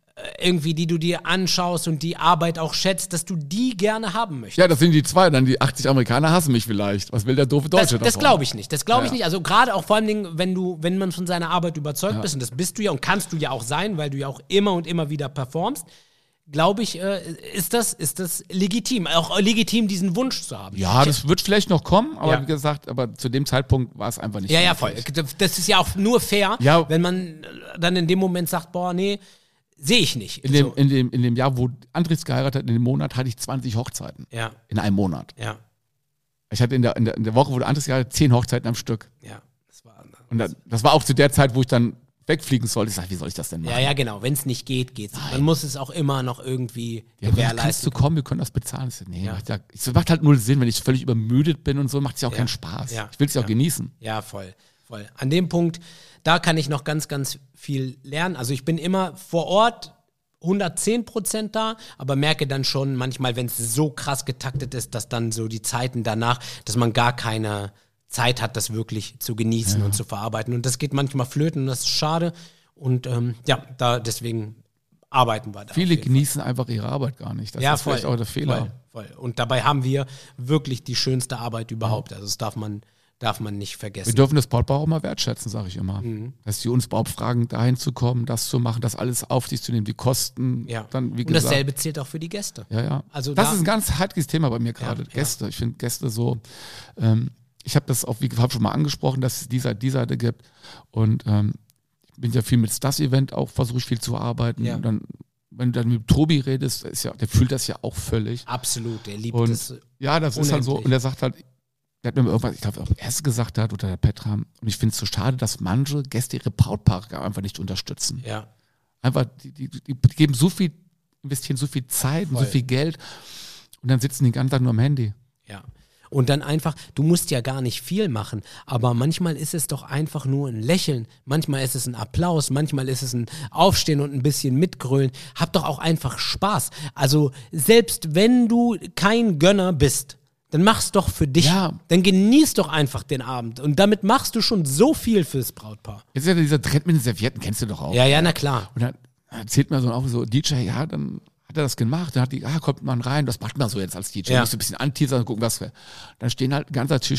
dir anschaust und die Arbeit auch schätzt, dass du die gerne haben möchtest. Ja, das sind die zwei. Dann die 80 Amerikaner hassen mich vielleicht. Was will der doofe Deutsche Das davon? glaube ich nicht. Das glaube ich Ja. nicht. Also gerade auch vor allen Dingen, wenn man von seiner Arbeit überzeugt bist, und das bist du ja und kannst du ja auch sein, weil du ja auch immer und immer wieder performst, glaube ich, ist das legitim. Auch legitim, diesen Wunsch zu haben. Ja, das wird vielleicht noch kommen, aber Ja. wie gesagt, aber zu dem Zeitpunkt war es einfach nicht. Ja, möglich. voll. Das ist ja auch nur fair, Ja. wenn man dann in dem Moment sagt, boah, nee, sehe ich nicht. In dem Jahr, wo Andres geheiratet hat, in dem Monat hatte ich 20 Hochzeiten. Ja, In einem Monat. ja, Ich hatte in der Woche, wo Andres geheiratet hat, 10 Hochzeiten am Stück. ja. Und das war auch zu der Zeit, wo ich dann wegfliegen sollte. Ich sag, wie soll ich das denn machen? Ja, genau. Wenn es nicht geht, geht's nicht. Man muss es auch immer noch irgendwie Ja, kannst du gewährleisten. kommen, wir können das bezahlen. Ich so, nee, Ja. es macht halt null Sinn, wenn ich völlig übermüdet bin und so, macht es ja auch keinen Spaß. Ja. Ich will es ja auch genießen. Ja, voll. An dem Punkt, da kann ich noch ganz, ganz viel lernen. Also ich bin immer vor Ort 110% da, aber merke dann schon manchmal, wenn es so krass getaktet ist, dass dann so die Zeiten danach, dass man gar keine Zeit hat, das wirklich zu genießen und zu verarbeiten. Und das geht manchmal flöten und das ist schade. Und deswegen arbeiten wir da. Viele auf jeden genießen einfach ihre Arbeit gar nicht. Das Fall. ist vielleicht auch der Fehler. Voll. Und dabei haben wir wirklich die schönste Arbeit überhaupt. Also das darf man nicht Wir vergessen. dürfen das Brautpaar auch mal wertschätzen, sage ich immer. Mhm. Dass die uns überhaupt fragen, dahin zu kommen, das zu machen, das alles auf sich zu nehmen, die Kosten. Ja. Dann, wie Und gesagt, dasselbe zählt auch für die Gäste. Ja. Also das da- ist ein ganz heikles Thema bei mir gerade. Ja. Gäste. Ich finde Gäste so, ich habe das auch, wie gesagt, schon mal angesprochen, dass es die Seite gibt. Und ich bin ja viel mit Stas-Event auch, versuche ich viel zu arbeiten. Ja. Und dann, wenn du dann mit Tobi redest, der fühlt das ja auch völlig. Absolut, der liebt Und es. ja, das ist halt so. unendlich. Und er sagt halt, der hat mir irgendwas, ich glaube, ob er es gesagt hat oder der Petram. Und ich finde es so schade, dass manche Gäste ihre Brautpaare einfach nicht unterstützen. Ja. Einfach, die geben so viel, investieren so viel Zeit und so Voll. viel Geld und dann sitzen die den ganzen Tag nur am Handy. Ja. Und dann einfach, du musst ja gar nicht viel machen, aber manchmal ist es doch einfach nur ein Lächeln, manchmal ist es ein Applaus, manchmal ist es ein Aufstehen und ein bisschen mitgrölen. Hab doch auch einfach Spaß. Also selbst wenn du kein Gönner bist, dann mach's doch für dich. Ja. Dann genieß doch einfach den Abend. Und damit machst du schon so viel fürs Brautpaar. Jetzt ist ja dieser Trend mit den Servietten, kennst du doch auch. Ja, na klar. Und dann erzählt mir so DJ, ja, dann hat er das gemacht, dann hat kommt man rein, das macht man so jetzt als DJ. Ja. Musst du ein bisschen anteasern und gucken, was wir. Dann stehen halt ein ganzer Tisch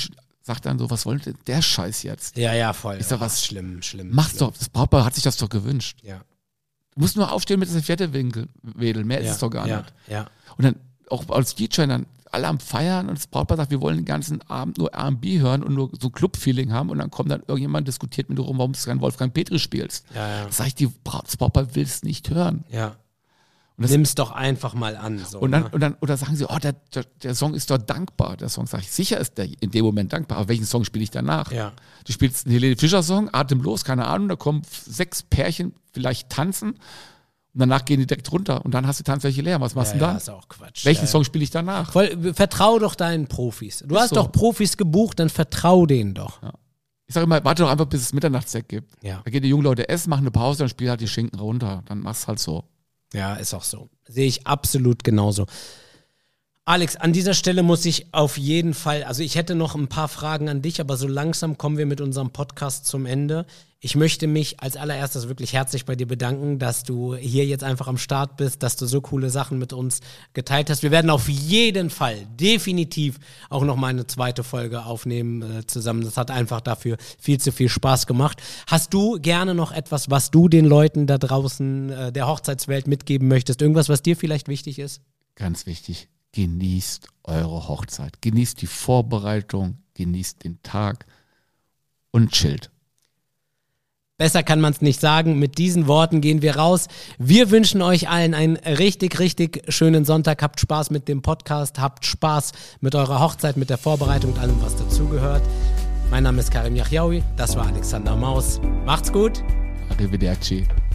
sagt dann so, was wollte der Scheiß jetzt? Ja, voll. Ist doch was schlimm. Mach's schlimm. doch, das Brautpaar hat sich das doch gewünscht. Ja. Du musst nur aufstehen mit der Serviette wedeln, mehr ist es doch gar nicht. Ja. Und dann auch als DJ dann alle am Feiern und das Brautpaar sagt, wir wollen den ganzen Abend nur R&B hören und nur so Club-Feeling haben und dann kommt dann irgendjemand, diskutiert mit dir rum, warum du keinen Wolfgang Petri spielst. Ja. Sag ich, das Brautpaar will es nicht hören. Ja. Und nimm's doch einfach mal an. So, und dann oder sagen sie, der Song ist doch dankbar. Der Song, sag ich, sicher ist der in dem Moment dankbar, aber welchen Song spiele ich danach? Ja. Du spielst einen Helene Fischer-Song, atemlos, keine Ahnung, da kommen 6 Pärchen, vielleicht tanzen und danach gehen die direkt runter und dann hast du die Tanzfläche leer. Was machst du dann? Ja, ist auch Quatsch. Welchen Song spiele ich danach? Vertrau doch deinen Profis. Du hast so. doch Profis gebucht, dann vertrau denen doch. Ja. Ich sage immer, warte doch einfach, bis es Mitternachtssack gibt. Ja. Da gehen die jungen Leute essen, machen eine Pause, dann spiel halt die Schinken runter. Dann mach's halt so. Ja, ist auch so. Sehe ich absolut genauso. Alex, an dieser Stelle muss ich auf jeden Fall, also ich hätte noch ein paar Fragen an dich, aber so langsam kommen wir mit unserem Podcast zum Ende. Ich möchte mich als allererstes wirklich herzlich bei dir bedanken, dass du hier jetzt einfach am Start bist, dass du so coole Sachen mit uns geteilt hast. Wir werden auf jeden Fall definitiv auch noch mal eine zweite Folge aufnehmen zusammen. Das hat einfach dafür viel zu viel Spaß gemacht. Hast du gerne noch etwas, was du den Leuten da draußen der Hochzeitswelt mitgeben möchtest? Irgendwas, was dir vielleicht wichtig ist? Ganz wichtig, genießt eure Hochzeit. Genießt die Vorbereitung, genießt den Tag und chillt. Besser kann man es nicht sagen. Mit diesen Worten gehen wir raus. Wir wünschen euch allen einen richtig, richtig schönen Sonntag. Habt Spaß mit dem Podcast. Habt Spaß mit eurer Hochzeit, mit der Vorbereitung und allem, was dazugehört. Mein Name ist Karim Yahyaoui. Das war Alexander Maus. Macht's gut. Arrivederci.